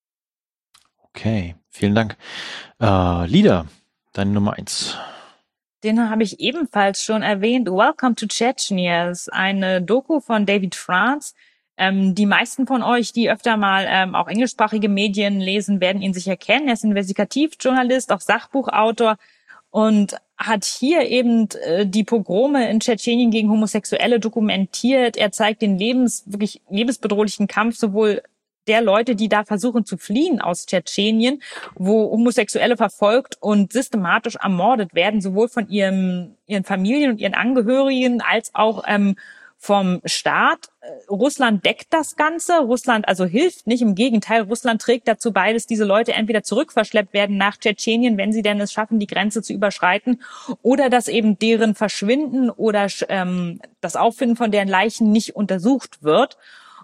Okay, vielen Dank. Äh, Lieder, deine Nummer eins. Den habe ich ebenfalls schon erwähnt. Welcome to Chechnya ist eine Doku von David France. Ähm, die meisten von euch, die öfter mal ähm, auch englischsprachige Medien lesen, werden ihn sicher kennen. Er ist Investigativjournalist, auch Sachbuchautor und hat hier eben äh, die Pogrome in Tschetschenien gegen Homosexuelle dokumentiert. Er zeigt den lebens wirklich lebensbedrohlichen Kampf sowohl der Leute, die da versuchen zu fliehen aus Tschetschenien, wo Homosexuelle verfolgt und systematisch ermordet werden, sowohl von ihrem, ihren Familien und ihren Angehörigen als auch ähm, vom Staat. Russland deckt das Ganze. Russland also hilft nicht. Im Gegenteil, Russland trägt dazu bei, dass diese Leute entweder zurückverschleppt werden nach Tschetschenien, wenn sie denn es schaffen, die Grenze zu überschreiten, oder dass eben deren Verschwinden oder ähm, das Auffinden von deren Leichen nicht untersucht wird.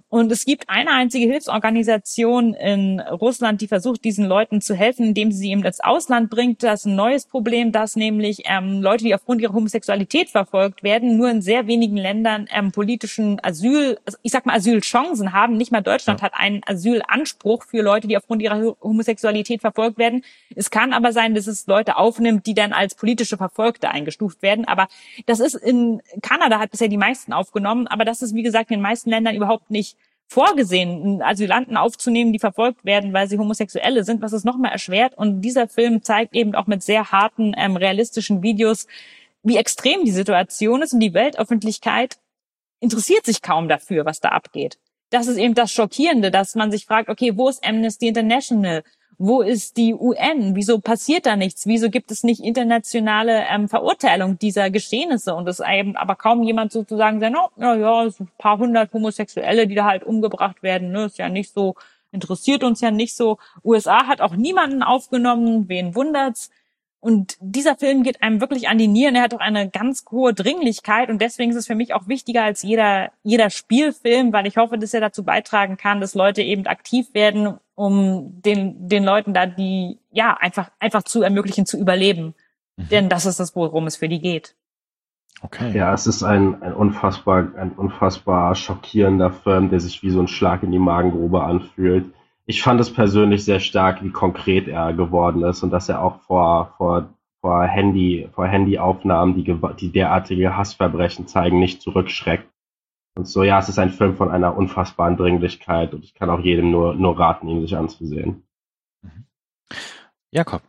Und es gibt eine einzige Hilfsorganisation in Russland, die versucht, diesen Leuten zu helfen, indem sie sie eben ins Ausland bringt. Das ist ein neues Problem, dass nämlich ähm, Leute, die aufgrund ihrer Homosexualität verfolgt werden, nur in sehr wenigen Ländern ähm, politischen Asyl, also ich sag mal Asylchancen haben. Nicht mal Deutschland ja. hat einen Asylanspruch für Leute, die aufgrund ihrer Homosexualität verfolgt werden. Es kann aber sein, dass es Leute aufnimmt, die dann als politische Verfolgte eingestuft werden. Aber das ist in Kanada hat bisher die meisten aufgenommen, aber das ist, wie gesagt, in den meisten Ländern überhaupt nicht vorgesehen, Asylanten aufzunehmen, die verfolgt werden, weil sie Homosexuelle sind, was es nochmal erschwert. Und dieser Film zeigt eben auch mit sehr harten, ähm, realistischen Videos, wie extrem die Situation ist. Und die Weltöffentlichkeit interessiert sich kaum dafür, was da abgeht. Das ist eben das Schockierende, dass man sich fragt, okay, wo ist Amnesty International? Wo ist die U N? Wieso passiert da nichts? Wieso gibt es nicht internationale ähm, Verurteilung dieser Geschehnisse? Und es eben aber kaum jemand sozusagen sagt, no, ja, ja, es sind ein paar hundert Homosexuelle, die da halt umgebracht werden. Ne? Ist ja nicht so, interessiert uns ja nicht so. U S A hat auch niemanden aufgenommen. Wen wundert's? Und dieser Film geht einem wirklich an die Nieren. Er hat auch eine ganz hohe Dringlichkeit und deswegen ist es für mich auch wichtiger als jeder jeder Spielfilm, weil ich hoffe, dass er dazu beitragen kann, dass Leute eben aktiv werden, um den den Leuten da die ja einfach einfach zu ermöglichen zu überleben. Mhm. Denn das ist das, worum es für die geht. Okay. Ja, es ist ein ein unfassbar ein unfassbar schockierender Film, der sich wie so ein Schlag in die Magengrube anfühlt. Ich fand es persönlich sehr stark, wie konkret er geworden ist und dass er auch vor vor vor Handy vor Handyaufnahmen, die die derartige Hassverbrechen zeigen, nicht zurückschreckt. Und so, ja, es ist ein Film von einer unfassbaren Dringlichkeit und ich kann auch jedem nur nur raten, ihn sich anzusehen. Mhm. Jakob.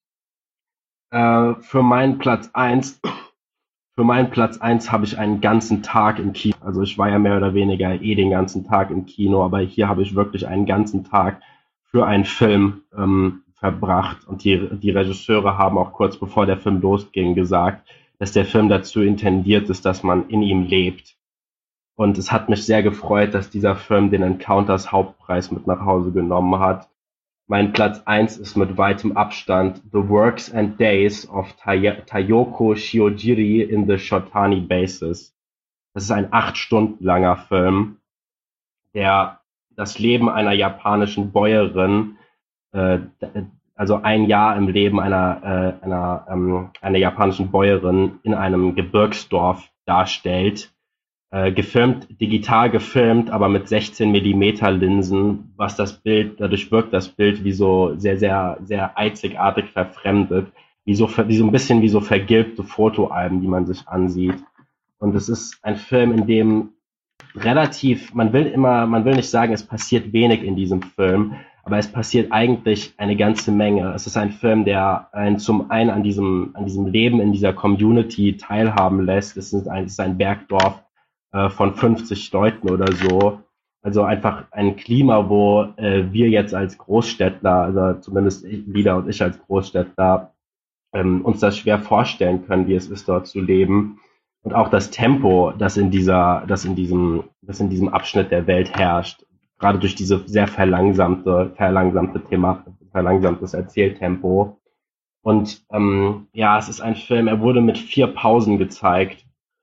Äh, für meinen Platz eins Für meinen Platz eins habe ich einen ganzen Tag im Kino. Also ich war ja mehr oder weniger eh den ganzen Tag im Kino, aber hier habe ich wirklich einen ganzen Tag für einen Film ähm, verbracht. Und die, die Regisseure haben auch kurz bevor der Film losging gesagt, dass der Film dazu intendiert ist, dass man in ihm lebt. Und es hat mich sehr gefreut, dass dieser Film den Encounters Hauptpreis mit nach Hause genommen hat. Mein Platz eins ist mit weitem Abstand The Works and Days of Tay- Tayoko Shiojiri in the Shotani Bases. Das ist ein acht Stunden langer Film, der das Leben einer japanischen Bäuerin, äh, also ein Jahr im Leben einer, äh, einer, ähm, einer japanischen Bäuerin in einem Gebirgsdorf darstellt. Äh, gefilmt, digital gefilmt, aber mit sechzehn Millimeter Linsen, was das Bild, dadurch wirkt das Bild wie so sehr, sehr, sehr einzigartig verfremdet, wie so, wie so ein bisschen wie so vergilbte Fotoalben, die man sich ansieht. Und es ist ein Film, in dem relativ, man will immer, man will nicht sagen, es passiert wenig in diesem Film, aber es passiert eigentlich eine ganze Menge. Es ist ein Film, der einen zum einen an diesem, an diesem Leben in dieser Community teilhaben lässt. Es ist ein, es ist ein Bergdorf von fünfzig Leuten oder so. Also einfach ein Klima, wo äh, wir jetzt als Großstädtler, also zumindest Lida und ich als Großstädtler, ähm, uns das schwer vorstellen können, wie es ist, dort zu leben. Und auch das Tempo, das in dieser, das in diesem, das in diesem Abschnitt der Welt herrscht, gerade durch diese sehr verlangsamte, verlangsamte Thema, verlangsamtes Erzähltempo. Und ähm, ja, es ist ein Film, er wurde mit vier Pausen gezeigt.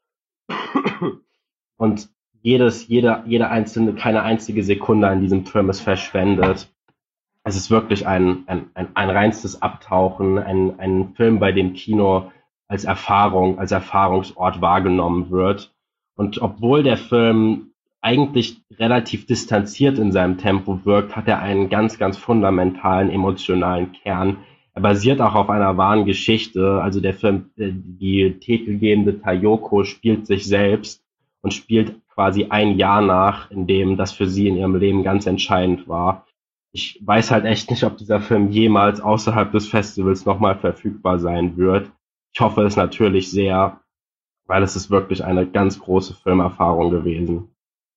Und jedes, jede, jede einzelne, keine einzige Sekunde an diesem Film ist verschwendet. Es ist wirklich ein, ein, ein, ein reinstes Abtauchen, ein, ein Film, bei dem Kino als Erfahrung, als Erfahrungsort wahrgenommen wird. Und obwohl der Film eigentlich relativ distanziert in seinem Tempo wirkt, hat er einen ganz, ganz fundamentalen emotionalen Kern. Er basiert auch auf einer wahren Geschichte. Also der Film, die titelgebende Tayoko spielt sich selbst und spielt quasi ein Jahr nach, in dem das für sie in ihrem Leben ganz entscheidend war. Ich weiß halt echt nicht, ob dieser Film jemals außerhalb des Festivals nochmal verfügbar sein wird. Ich hoffe es natürlich sehr, weil es ist wirklich eine ganz große Filmerfahrung gewesen.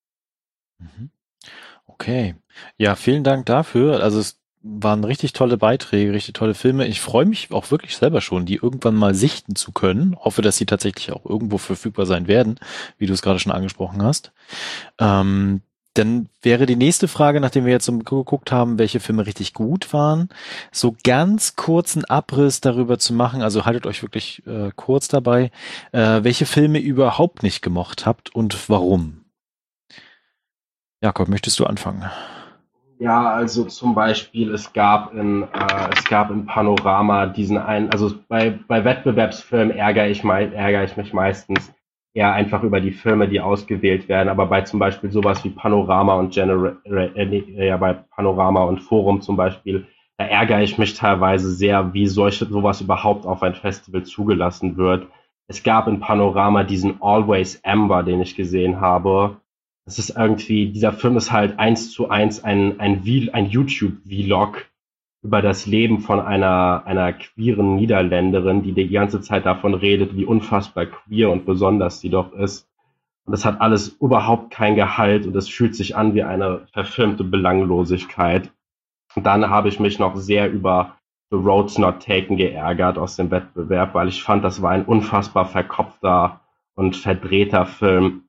Okay. Ja, vielen Dank dafür. Also es waren richtig tolle Beiträge, richtig tolle Filme. Ich freue mich auch wirklich selber schon, die irgendwann mal sichten zu können. Hoffe, dass sie tatsächlich auch irgendwo verfügbar sein werden, wie du es gerade schon angesprochen hast. Ähm, dann wäre die nächste Frage, nachdem wir jetzt so geguckt haben, welche Filme richtig gut waren, so ganz kurzen Abriss darüber zu machen, also haltet euch wirklich äh, kurz dabei, äh, welche Filme ihr überhaupt nicht gemocht habt und warum. Jakob, möchtest du anfangen? Ja, also zum Beispiel, es gab in, äh, es gab in Panorama diesen einen, also bei, bei Wettbewerbsfilmen ärgere ich, mei- ärgere ich mich meistens eher einfach über die Filme, die ausgewählt werden, aber bei zum Beispiel sowas wie Panorama und Genera äh, nee, ja, bei Panorama und Forum zum Beispiel, da ärgere ich mich teilweise sehr, wie solche, sowas überhaupt auf ein Festival zugelassen wird. Es gab in Panorama diesen Always Amber, den ich gesehen habe. Das ist irgendwie, dieser Film ist halt eins zu eins ein, ein, Vi- ein YouTube-Vlog über das Leben von einer, einer queeren Niederländerin, die die ganze Zeit davon redet, wie unfassbar queer und besonders sie doch ist. Und das hat alles überhaupt kein Gehalt und es fühlt sich an wie eine verfilmte Belanglosigkeit. Und dann habe ich mich noch sehr über The Road's Not Taken geärgert aus dem Wettbewerb, weil ich fand, das war ein unfassbar verkopfter und verdrehter Film,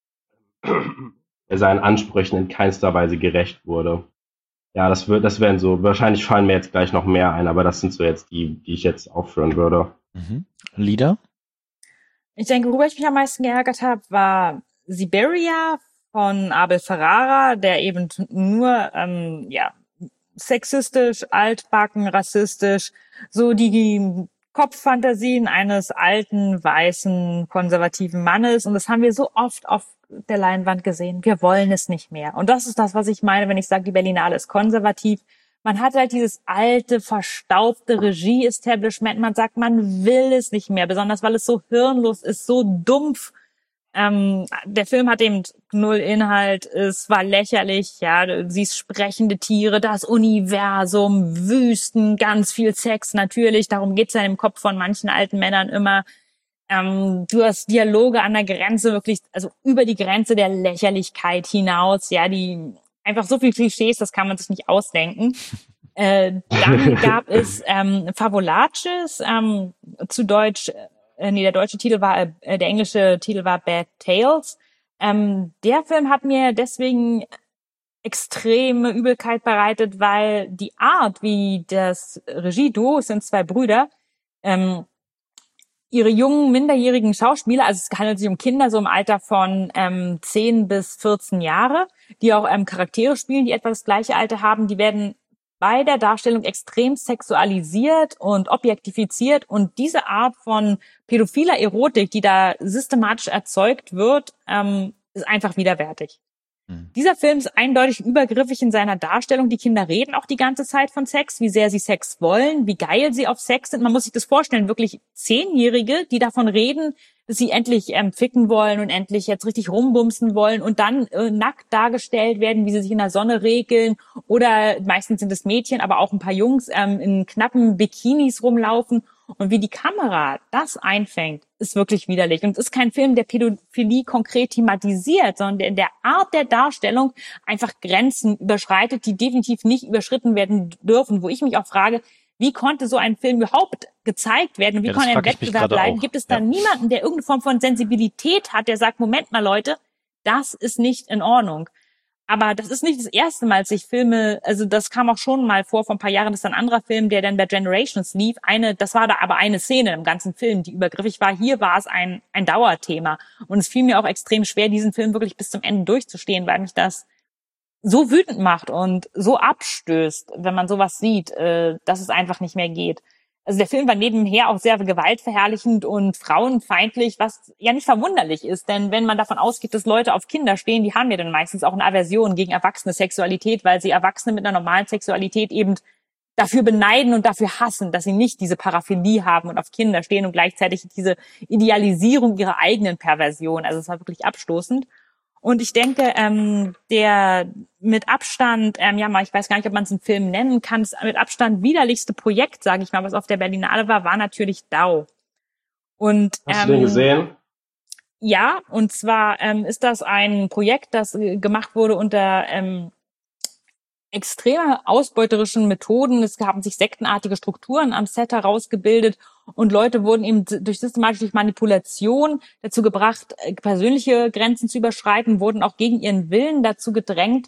der seinen Ansprüchen in keinster Weise gerecht wurde. Ja, das wird, das wären so, wahrscheinlich fallen mir jetzt gleich noch mehr ein, aber das sind so jetzt die, die ich jetzt aufführen würde. Mhm. Lieder? Ich denke, worüber ich mich am meisten geärgert habe, war Siberia von Abel Ferrara, der eben nur ähm, ja sexistisch, altbacken, rassistisch, so die Kopffantasien eines alten, weißen, konservativen Mannes. Und das haben wir so oft auf der Leinwand gesehen. Wir wollen es nicht mehr. Und das ist das, was ich meine, wenn ich sage, die Berlinale ist konservativ. Man hat halt dieses alte, verstaubte Regie-Establishment. Man sagt, man will es nicht mehr, besonders weil es so hirnlos ist, so dumpf. Ähm, der Film hat eben null Inhalt, es war lächerlich, ja, du siehst sprechende Tiere, das Universum, Wüsten, ganz viel Sex, natürlich, darum geht's ja im Kopf von manchen alten Männern immer. Ähm, du hast Dialoge an der Grenze, wirklich, also über die Grenze der Lächerlichkeit hinaus, ja, die einfach so viel Klischees, das kann man sich nicht ausdenken. Äh, dann gab es ähm, Favolaces, ähm, zu Deutsch, äh, nee, der deutsche Titel war, äh, der englische Titel war Bad Tales. Ähm, der Film hat mir deswegen extreme Übelkeit bereitet, weil die Art, wie das Regieduo, es sind zwei Brüder, ähm, ihre jungen, minderjährigen Schauspieler, also es handelt sich um Kinder so im Alter von ähm, zehn bis vierzehn Jahre, die auch ähm, Charaktere spielen, die etwa das gleiche Alter haben, die werden bei der Darstellung extrem sexualisiert und objektifiziert und diese Art von pädophiler Erotik, die da systematisch erzeugt wird, ähm, ist einfach widerwärtig. Mhm. Dieser Film ist eindeutig übergriffig in seiner Darstellung. Die Kinder reden auch die ganze Zeit von Sex, wie sehr sie Sex wollen, wie geil sie auf Sex sind. Man muss sich das vorstellen, wirklich Zehnjährige, die davon reden, dass sie endlich ähm, ficken wollen und endlich jetzt richtig rumbumsen wollen und dann äh, nackt dargestellt werden, wie sie sich in der Sonne regeln. Oder meistens sind es Mädchen, aber auch ein paar Jungs ähm, in knappen Bikinis rumlaufen. Und wie die Kamera das einfängt, ist wirklich widerlich. Und es ist kein Film, der Pädophilie konkret thematisiert, sondern der in der Art der Darstellung einfach Grenzen überschreitet, die definitiv nicht überschritten werden dürfen. Wo ich mich auch frage, wie konnte so ein Film überhaupt gezeigt werden? Und wie Ja, das kann er im frag ich mich Wettbewerb gerade bleiben? auch. Gibt es da Ja. niemanden, der irgendeine Form von Sensibilität hat, der sagt, Moment mal Leute, das ist nicht in Ordnung. Aber das ist nicht das erste Mal, dass ich Filme, also das kam auch schon mal vor, vor ein paar Jahren, das ist ein anderer Film, der dann bei Generations lief. Eine, das war da aber eine Szene im ganzen Film, die übergriffig war. Hier war es ein, ein Dauerthema. Und es fiel mir auch extrem schwer, diesen Film wirklich bis zum Ende durchzustehen, weil mich das so wütend macht und so abstößt, wenn man sowas sieht, äh, dass es einfach nicht mehr geht. Also der Film war nebenher auch sehr gewaltverherrlichend und frauenfeindlich, was ja nicht verwunderlich ist, denn wenn man davon ausgeht, dass Leute auf Kinder stehen, die haben ja dann meistens auch eine Aversion gegen erwachsene Sexualität, weil sie Erwachsene mit einer normalen Sexualität eben dafür beneiden und dafür hassen, dass sie nicht diese Paraphilie haben und auf Kinder stehen und gleichzeitig diese Idealisierung ihrer eigenen Perversion. Also es war wirklich abstoßend. Und ich denke, ähm, der mit Abstand, ähm, ja mal, ich weiß gar nicht, ob man es einen Film nennen kann, das mit Abstand widerlichste Projekt, sage ich mal, was auf der Berlinale war, war natürlich D A O. Und Hast ähm, du den gesehen? ja, und zwar ähm, ist das ein Projekt, das äh, gemacht wurde unter ähm, extreme ausbeuterischen Methoden. Es haben sich sektenartige Strukturen am Set herausgebildet und Leute wurden eben durch systematische Manipulation dazu gebracht, persönliche Grenzen zu überschreiten, wurden auch gegen ihren Willen dazu gedrängt,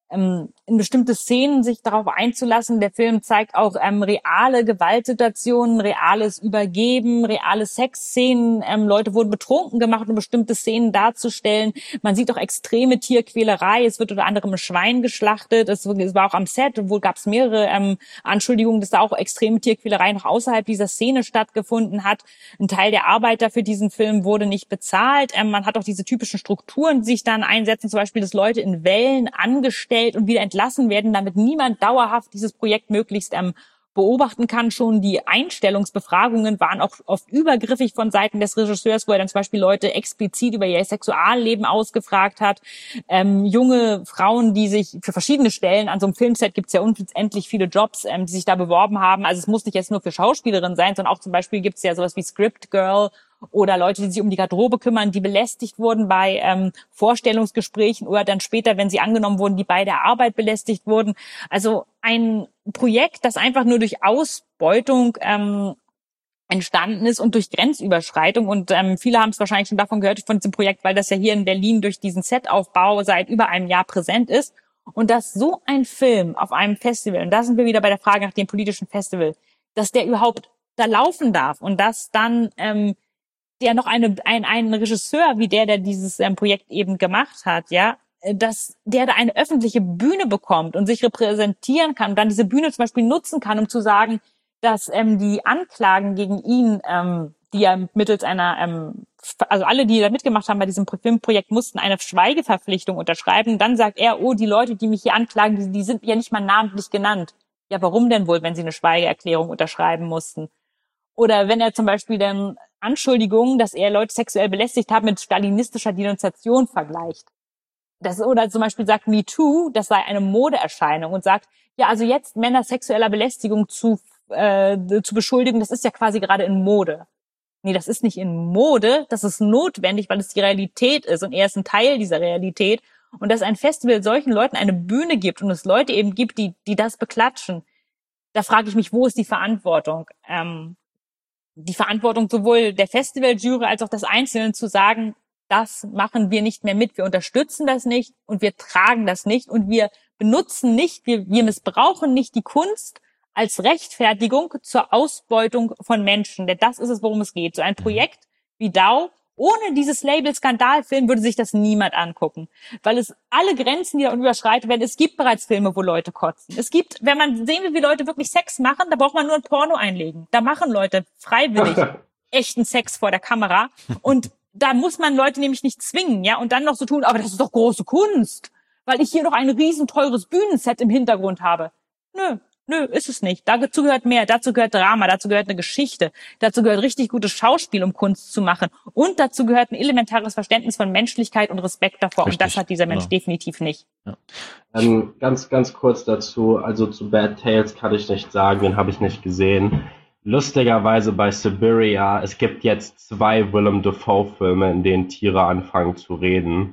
ähm, in bestimmte Szenen sich darauf einzulassen. Der Film zeigt auch ähm, reale Gewaltsituationen, reales Übergeben, reale Sexszenen. Ähm, Leute wurden betrunken gemacht, um bestimmte Szenen darzustellen. Man sieht auch extreme Tierquälerei. Es wird unter anderem ein Schwein geschlachtet. Es, es war auch am Set, obwohl gab es mehrere ähm, Anschuldigungen, dass da auch extreme Tierquälerei noch außerhalb dieser Szene stattgefunden hat. Ein Teil der Arbeiter für diesen Film wurde nicht bezahlt. Ähm, man hat auch diese typischen Strukturen, die sich dann einsetzen, zum Beispiel, dass Leute in Wellen angestellt und wieder entlassen werden, damit niemand dauerhaft dieses Projekt möglichst ähm, beobachten kann. Schon die Einstellungsbefragungen waren auch oft übergriffig von Seiten des Regisseurs, wo er dann zum Beispiel Leute explizit über ihr Sexualleben ausgefragt hat. Ähm, junge Frauen, die sich für verschiedene Stellen, an so einem Filmset gibt es ja unendlich viele Jobs, ähm, die sich da beworben haben. Also es muss nicht jetzt nur für Schauspielerinnen sein, sondern auch zum Beispiel gibt es ja sowas wie Script Girl oder Leute, die sich um die Garderobe kümmern, die belästigt wurden bei ähm, Vorstellungsgesprächen oder dann später, wenn sie angenommen wurden, die bei der Arbeit belästigt wurden. Also ein Projekt, das einfach nur durch Ausbeutung ähm, entstanden ist und durch Grenzüberschreitung. Und ähm, viele haben es wahrscheinlich schon davon gehört, von diesem Projekt, weil das ja hier in Berlin durch diesen Setaufbau seit über einem Jahr präsent ist. Und dass so ein Film auf einem Festival, und da sind wir wieder bei der Frage nach dem politischen Festival, dass der überhaupt da laufen darf und dass dann ähm, der noch eine, ein, ein Regisseur wie der, der dieses ähm, Projekt eben gemacht hat, ja, dass der da eine öffentliche Bühne bekommt und sich repräsentieren kann und dann diese Bühne zum Beispiel nutzen kann, um zu sagen, dass ähm, die Anklagen gegen ihn, ähm, die ja mittels einer, ähm, also alle, die da mitgemacht haben bei diesem Filmprojekt, mussten eine Schweigeverpflichtung unterschreiben. Dann sagt er, oh, die Leute, die mich hier anklagen, die, die sind ja nicht mal namentlich genannt. Ja, warum denn wohl, wenn sie eine Schweigeerklärung unterschreiben mussten? Oder wenn er zum Beispiel dann Anschuldigungen, dass er Leute sexuell belästigt hat, mit stalinistischer Denunziation vergleicht. Das, oder zum Beispiel sagt Me Too, das sei eine Modeerscheinung und sagt, ja, also jetzt Männer sexueller Belästigung zu, äh, zu beschuldigen, das ist ja quasi gerade in Mode. Nee, das ist nicht in Mode, das ist notwendig, weil es die Realität ist und er ist ein Teil dieser Realität. Und dass ein Festival solchen Leuten eine Bühne gibt und es Leute eben gibt, die, die das beklatschen, da frage ich mich, wo ist die Verantwortung? Ähm, die Verantwortung sowohl der Festivaljury als auch des Einzelnen zu sagen, das machen wir nicht mehr mit, wir unterstützen das nicht und wir tragen das nicht und wir benutzen nicht, wir, wir missbrauchen nicht die Kunst als Rechtfertigung zur Ausbeutung von Menschen, denn das ist es, worum es geht. So ein Projekt wie D A O, ohne dieses Label Skandalfilm würde sich das niemand angucken, weil es alle Grenzen, die da überschreitet werden, es gibt bereits Filme, wo Leute kotzen. Es gibt, wenn man sehen will, wie Leute wirklich Sex machen, da braucht man nur ein Porno einlegen. Da machen Leute freiwillig echten Sex vor der Kamera und da muss man Leute nämlich nicht zwingen, ja, und dann noch so tun, aber das ist doch große Kunst, weil ich hier noch ein riesen teures Bühnenset im Hintergrund habe. Nö. Nö, ist es nicht. Dazu gehört mehr. Dazu gehört Drama, dazu gehört eine Geschichte, dazu gehört richtig gutes Schauspiel, um Kunst zu machen. Und dazu gehört ein elementares Verständnis von Menschlichkeit und Respekt davor. Richtig, und das hat dieser Mensch genau. definitiv nicht. Ja. Ähm, ganz, ganz kurz dazu. Also zu Bad Tales kann ich nicht sagen, den habe ich nicht gesehen. Lustigerweise bei Siberia, es gibt jetzt zwei Willem Dafoe-Filme, in denen Tiere anfangen zu reden.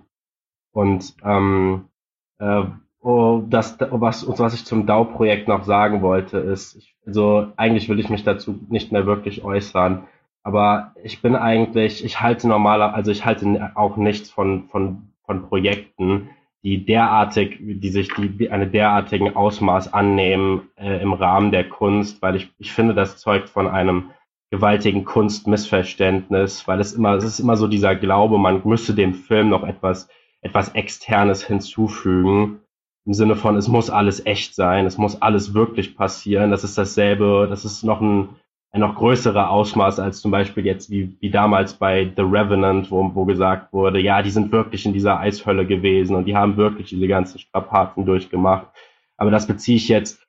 Und ähm, äh, Oh, das, was, was ich zum D A O-Projekt noch sagen wollte, ist, ich, also eigentlich will ich mich dazu nicht mehr wirklich äußern, aber ich bin eigentlich, ich halte normaler, also ich halte auch nichts von, von, von Projekten, die derartig, die sich, die eine derartigen Ausmaß annehmen äh, im Rahmen der Kunst, weil ich, ich finde, das zeugt von einem gewaltigen Kunstmissverständnis, weil es immer, es ist immer so dieser Glaube, man müsste dem Film noch etwas, etwas Externes hinzufügen. Im Sinne von, es muss alles echt sein, es muss alles wirklich passieren. Das ist dasselbe, das ist noch ein, ein noch größerer Ausmaß als zum Beispiel jetzt wie, wie damals bei The Revenant, wo, wo gesagt wurde, ja, die sind wirklich in dieser Eishölle gewesen und die haben wirklich diese ganzen Strapazen durchgemacht. Aber das beziehe ich jetzt,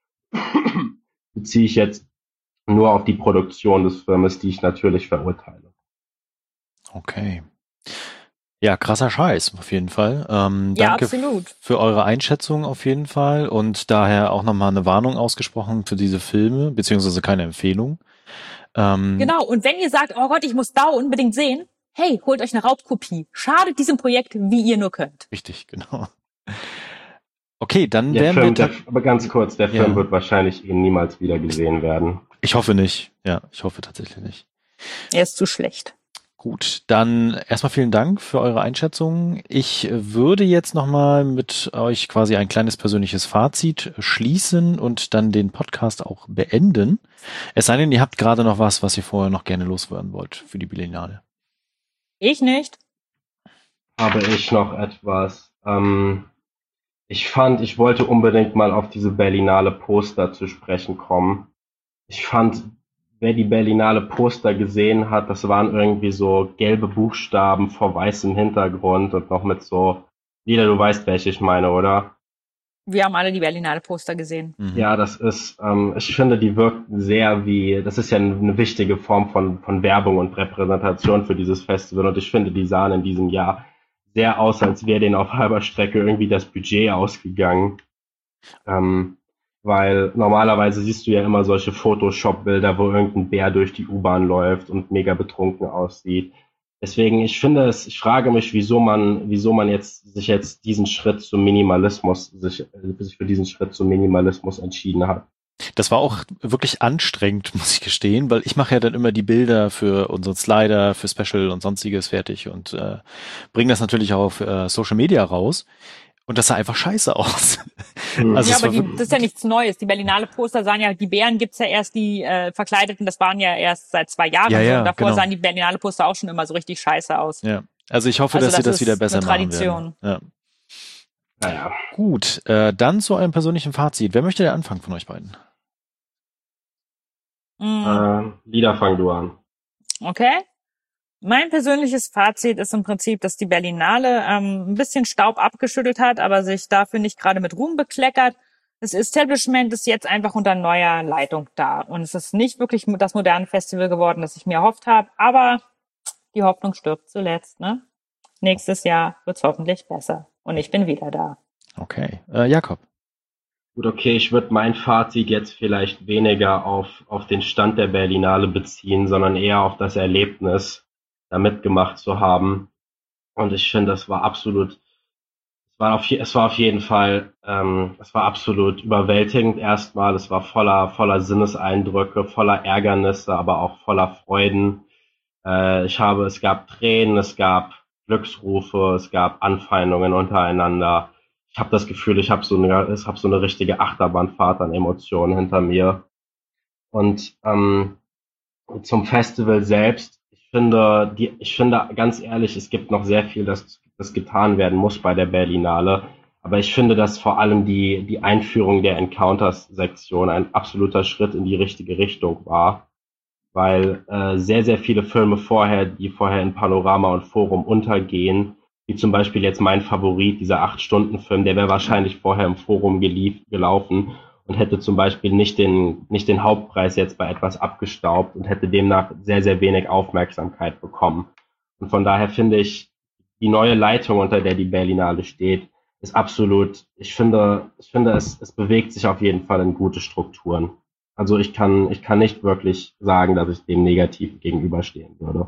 beziehe ich jetzt nur auf die Produktion des Filmes, die ich natürlich verurteile. Okay. Ja, krasser Scheiß, auf jeden Fall. Ähm, ja, danke absolut. f- für eure Einschätzung auf jeden Fall und daher auch nochmal eine Warnung ausgesprochen für diese Filme, beziehungsweise keine Empfehlung. Ähm, genau, und wenn ihr sagt, oh Gott, ich muss D A O unbedingt sehen, hey, holt euch eine Raubkopie. Schadet diesem Projekt, wie ihr nur könnt. Richtig, genau. Okay, dann der werden Film, wir... Ta- der, aber ganz kurz, der Film ja. wird wahrscheinlich eh niemals wieder gesehen werden. Ich hoffe nicht. Ja, ich hoffe tatsächlich nicht. Er ist zu schlecht. Gut, dann erstmal vielen Dank für eure Einschätzung. Ich würde jetzt nochmal mit euch quasi ein kleines persönliches Fazit schließen und dann den Podcast auch beenden. Es sei denn, ihr habt gerade noch was, was ihr vorher noch gerne loswerden wollt für die Berlinale. Ich nicht. Habe ich noch etwas. Ähm, ich fand, ich wollte unbedingt mal auf diese Berlinale Poster zu sprechen kommen. Ich fand, wer die Berlinale Poster gesehen hat, das waren irgendwie so gelbe Buchstaben vor weißem Hintergrund und noch mit so, Lila, du weißt, welche ich meine, oder? Wir haben alle die Berlinale Poster gesehen. Mhm. Ja, das ist, ähm, ich finde, die wirkten sehr wie, das ist ja eine wichtige Form von, von Werbung und Repräsentation für dieses Festival und ich finde, die sahen in diesem Jahr sehr aus, als wäre denen auf halber Strecke irgendwie das Budget ausgegangen. Ähm, weil normalerweise siehst du ja immer solche Photoshop-Bilder, wo irgendein Bär durch die U-Bahn läuft und mega betrunken aussieht. Deswegen, ich finde es, ich frage mich, wieso man, wieso man jetzt sich jetzt diesen Schritt zum Minimalismus, sich, sich für diesen Schritt zum Minimalismus entschieden hat. Das war auch wirklich anstrengend, muss ich gestehen, weil ich mache ja dann immer die Bilder für unseren Slider, für Special und sonstiges fertig und äh, bringe das natürlich auch auf äh, Social Media raus. Und das sah einfach scheiße aus. Mhm. Also Ja, es aber war die, das ist ja nichts Neues. Die Berlinale Poster sahen ja, die Bären gibt's ja erst, die äh, Verkleideten, das waren ja erst seit zwei Jahren. Ja, so. ja, Und davor genau. sahen die Berlinale Poster auch schon immer so richtig scheiße aus. Ja, also ich hoffe, Also dass sie das das wieder ist besser eine machen Tradition. werden. Ja. Naja. Gut, äh, dann zu eurem persönlichen Fazit. Wer möchte der anfangen von euch beiden? Mhm. Äh, Lila, fang du an. Okay. Mein persönliches Fazit ist im Prinzip, dass die Berlinale ähm, ein bisschen Staub abgeschüttelt hat, aber sich dafür nicht gerade mit Ruhm bekleckert. Das Establishment ist jetzt einfach unter neuer Leitung da. Und es ist nicht wirklich das moderne Festival geworden, das ich mir erhofft habe. Aber die Hoffnung stirbt zuletzt, ne? Nächstes Jahr wird's hoffentlich besser. Und ich bin wieder da. Okay, äh, Jakob. Gut, okay, ich würde mein Fazit jetzt vielleicht weniger auf, auf den Stand der Berlinale beziehen, sondern eher auf das Erlebnis, da mitgemacht zu haben. Und ich finde, das war absolut, es war auf, es war auf jeden Fall, ähm, es war absolut überwältigend erstmal. Es war voller, voller Sinneseindrücke, voller Ärgernisse, aber auch voller Freuden. Äh, ich habe, es gab Tränen, es gab Glücksrufe, es gab Anfeindungen untereinander. Ich habe das Gefühl, ich habe so eine, ich habe so eine richtige Achterbahnfahrt an Emotionen hinter mir. Und ähm, zum Festival selbst, ich finde, die, ich finde ganz ehrlich, es gibt noch sehr viel, das, das getan werden muss bei der Berlinale. Aber ich finde, dass vor allem die, die Einführung der Encounters-Sektion ein absoluter Schritt in die richtige Richtung war. Weil äh, sehr, sehr viele Filme vorher, die vorher in Panorama und Forum untergehen, wie zum Beispiel jetzt mein Favorit, dieser acht-Stunden-Film, der wäre wahrscheinlich vorher im Forum gelief, gelaufen und hätte zum Beispiel nicht den, nicht den Hauptpreis jetzt bei etwas abgestaubt und hätte demnach sehr, sehr wenig Aufmerksamkeit bekommen. Und von daher finde ich, die neue Leitung, unter der die Berlinale steht, ist absolut, ich finde, ich finde, es, es bewegt sich auf jeden Fall in gute Strukturen. Also ich kann, ich kann nicht wirklich sagen, dass ich dem negativ gegenüberstehen würde.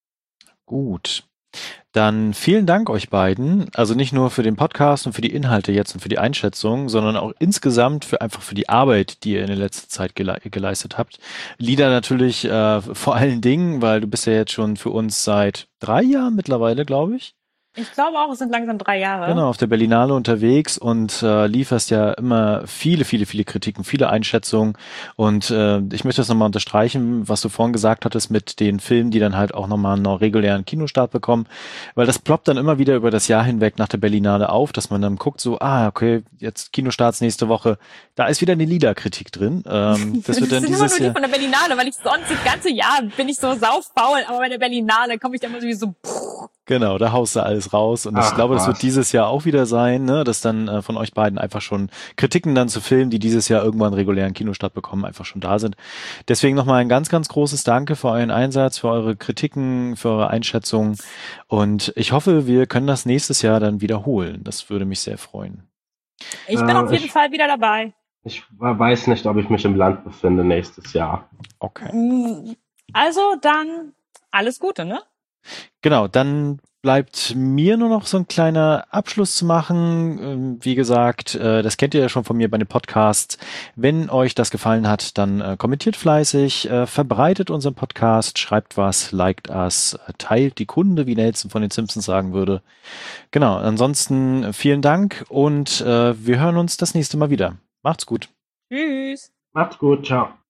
Gut. Dann vielen Dank euch beiden. Also nicht nur für den Podcast und für die Inhalte jetzt und für die Einschätzung, sondern auch insgesamt für einfach für die Arbeit, die ihr in der letzten Zeit gele geleistet habt. Lida natürlich äh, vor allen Dingen, weil du bist ja jetzt schon für uns seit drei Jahren mittlerweile, glaube ich. Ich glaube auch, es sind langsam drei Jahre. Genau, auf der Berlinale unterwegs und äh, lieferst ja immer viele, viele, viele Kritiken, viele Einschätzungen. Und äh, ich möchte das nochmal unterstreichen, was du vorhin gesagt hattest mit den Filmen, die dann halt auch nochmal einen regulären Kinostart bekommen. Weil das ploppt dann immer wieder über das Jahr hinweg nach der Berlinale auf, dass man dann guckt so, ah, okay, jetzt Kinostarts nächste Woche, da ist wieder eine Lila-Kritik drin. Ähm, das wird dann sind dieses immer nur die Jahr von der Berlinale, weil ich sonst das ganze Jahr bin ich so sauffaul, aber bei der Berlinale komme ich dann immer so wie so pff. Genau, da haust du alles raus und Ach, ich glaube, das was. wird dieses Jahr auch wieder sein, ne, dass dann äh, von euch beiden einfach schon Kritiken dann zu Filmen, die dieses Jahr irgendwann regulären Kinostart bekommen, einfach schon da sind. Deswegen nochmal ein ganz, ganz großes Danke für euren Einsatz, für eure Kritiken, für eure Einschätzungen und ich hoffe, wir können das nächstes Jahr dann wiederholen. Das würde mich sehr freuen. Ich bin Äh, auf jeden ich- Fall wieder dabei. Ich weiß nicht, ob ich mich im Land befinde nächstes Jahr. Okay. Also dann alles Gute, ne? Genau, dann bleibt mir nur noch so ein kleiner Abschluss zu machen. Ähm, Wie gesagt, äh, das kennt ihr ja schon von mir bei den Podcasts. Wenn euch das gefallen hat, dann äh, kommentiert fleißig, äh, verbreitet unseren Podcast, schreibt was, liked us, äh, teilt die Kunde, wie Nelson von den Simpsons sagen würde. Genau, ansonsten äh, vielen Dank und äh, wir hören uns das nächste Mal wieder. Macht's gut. Tschüss. Macht's gut, ciao.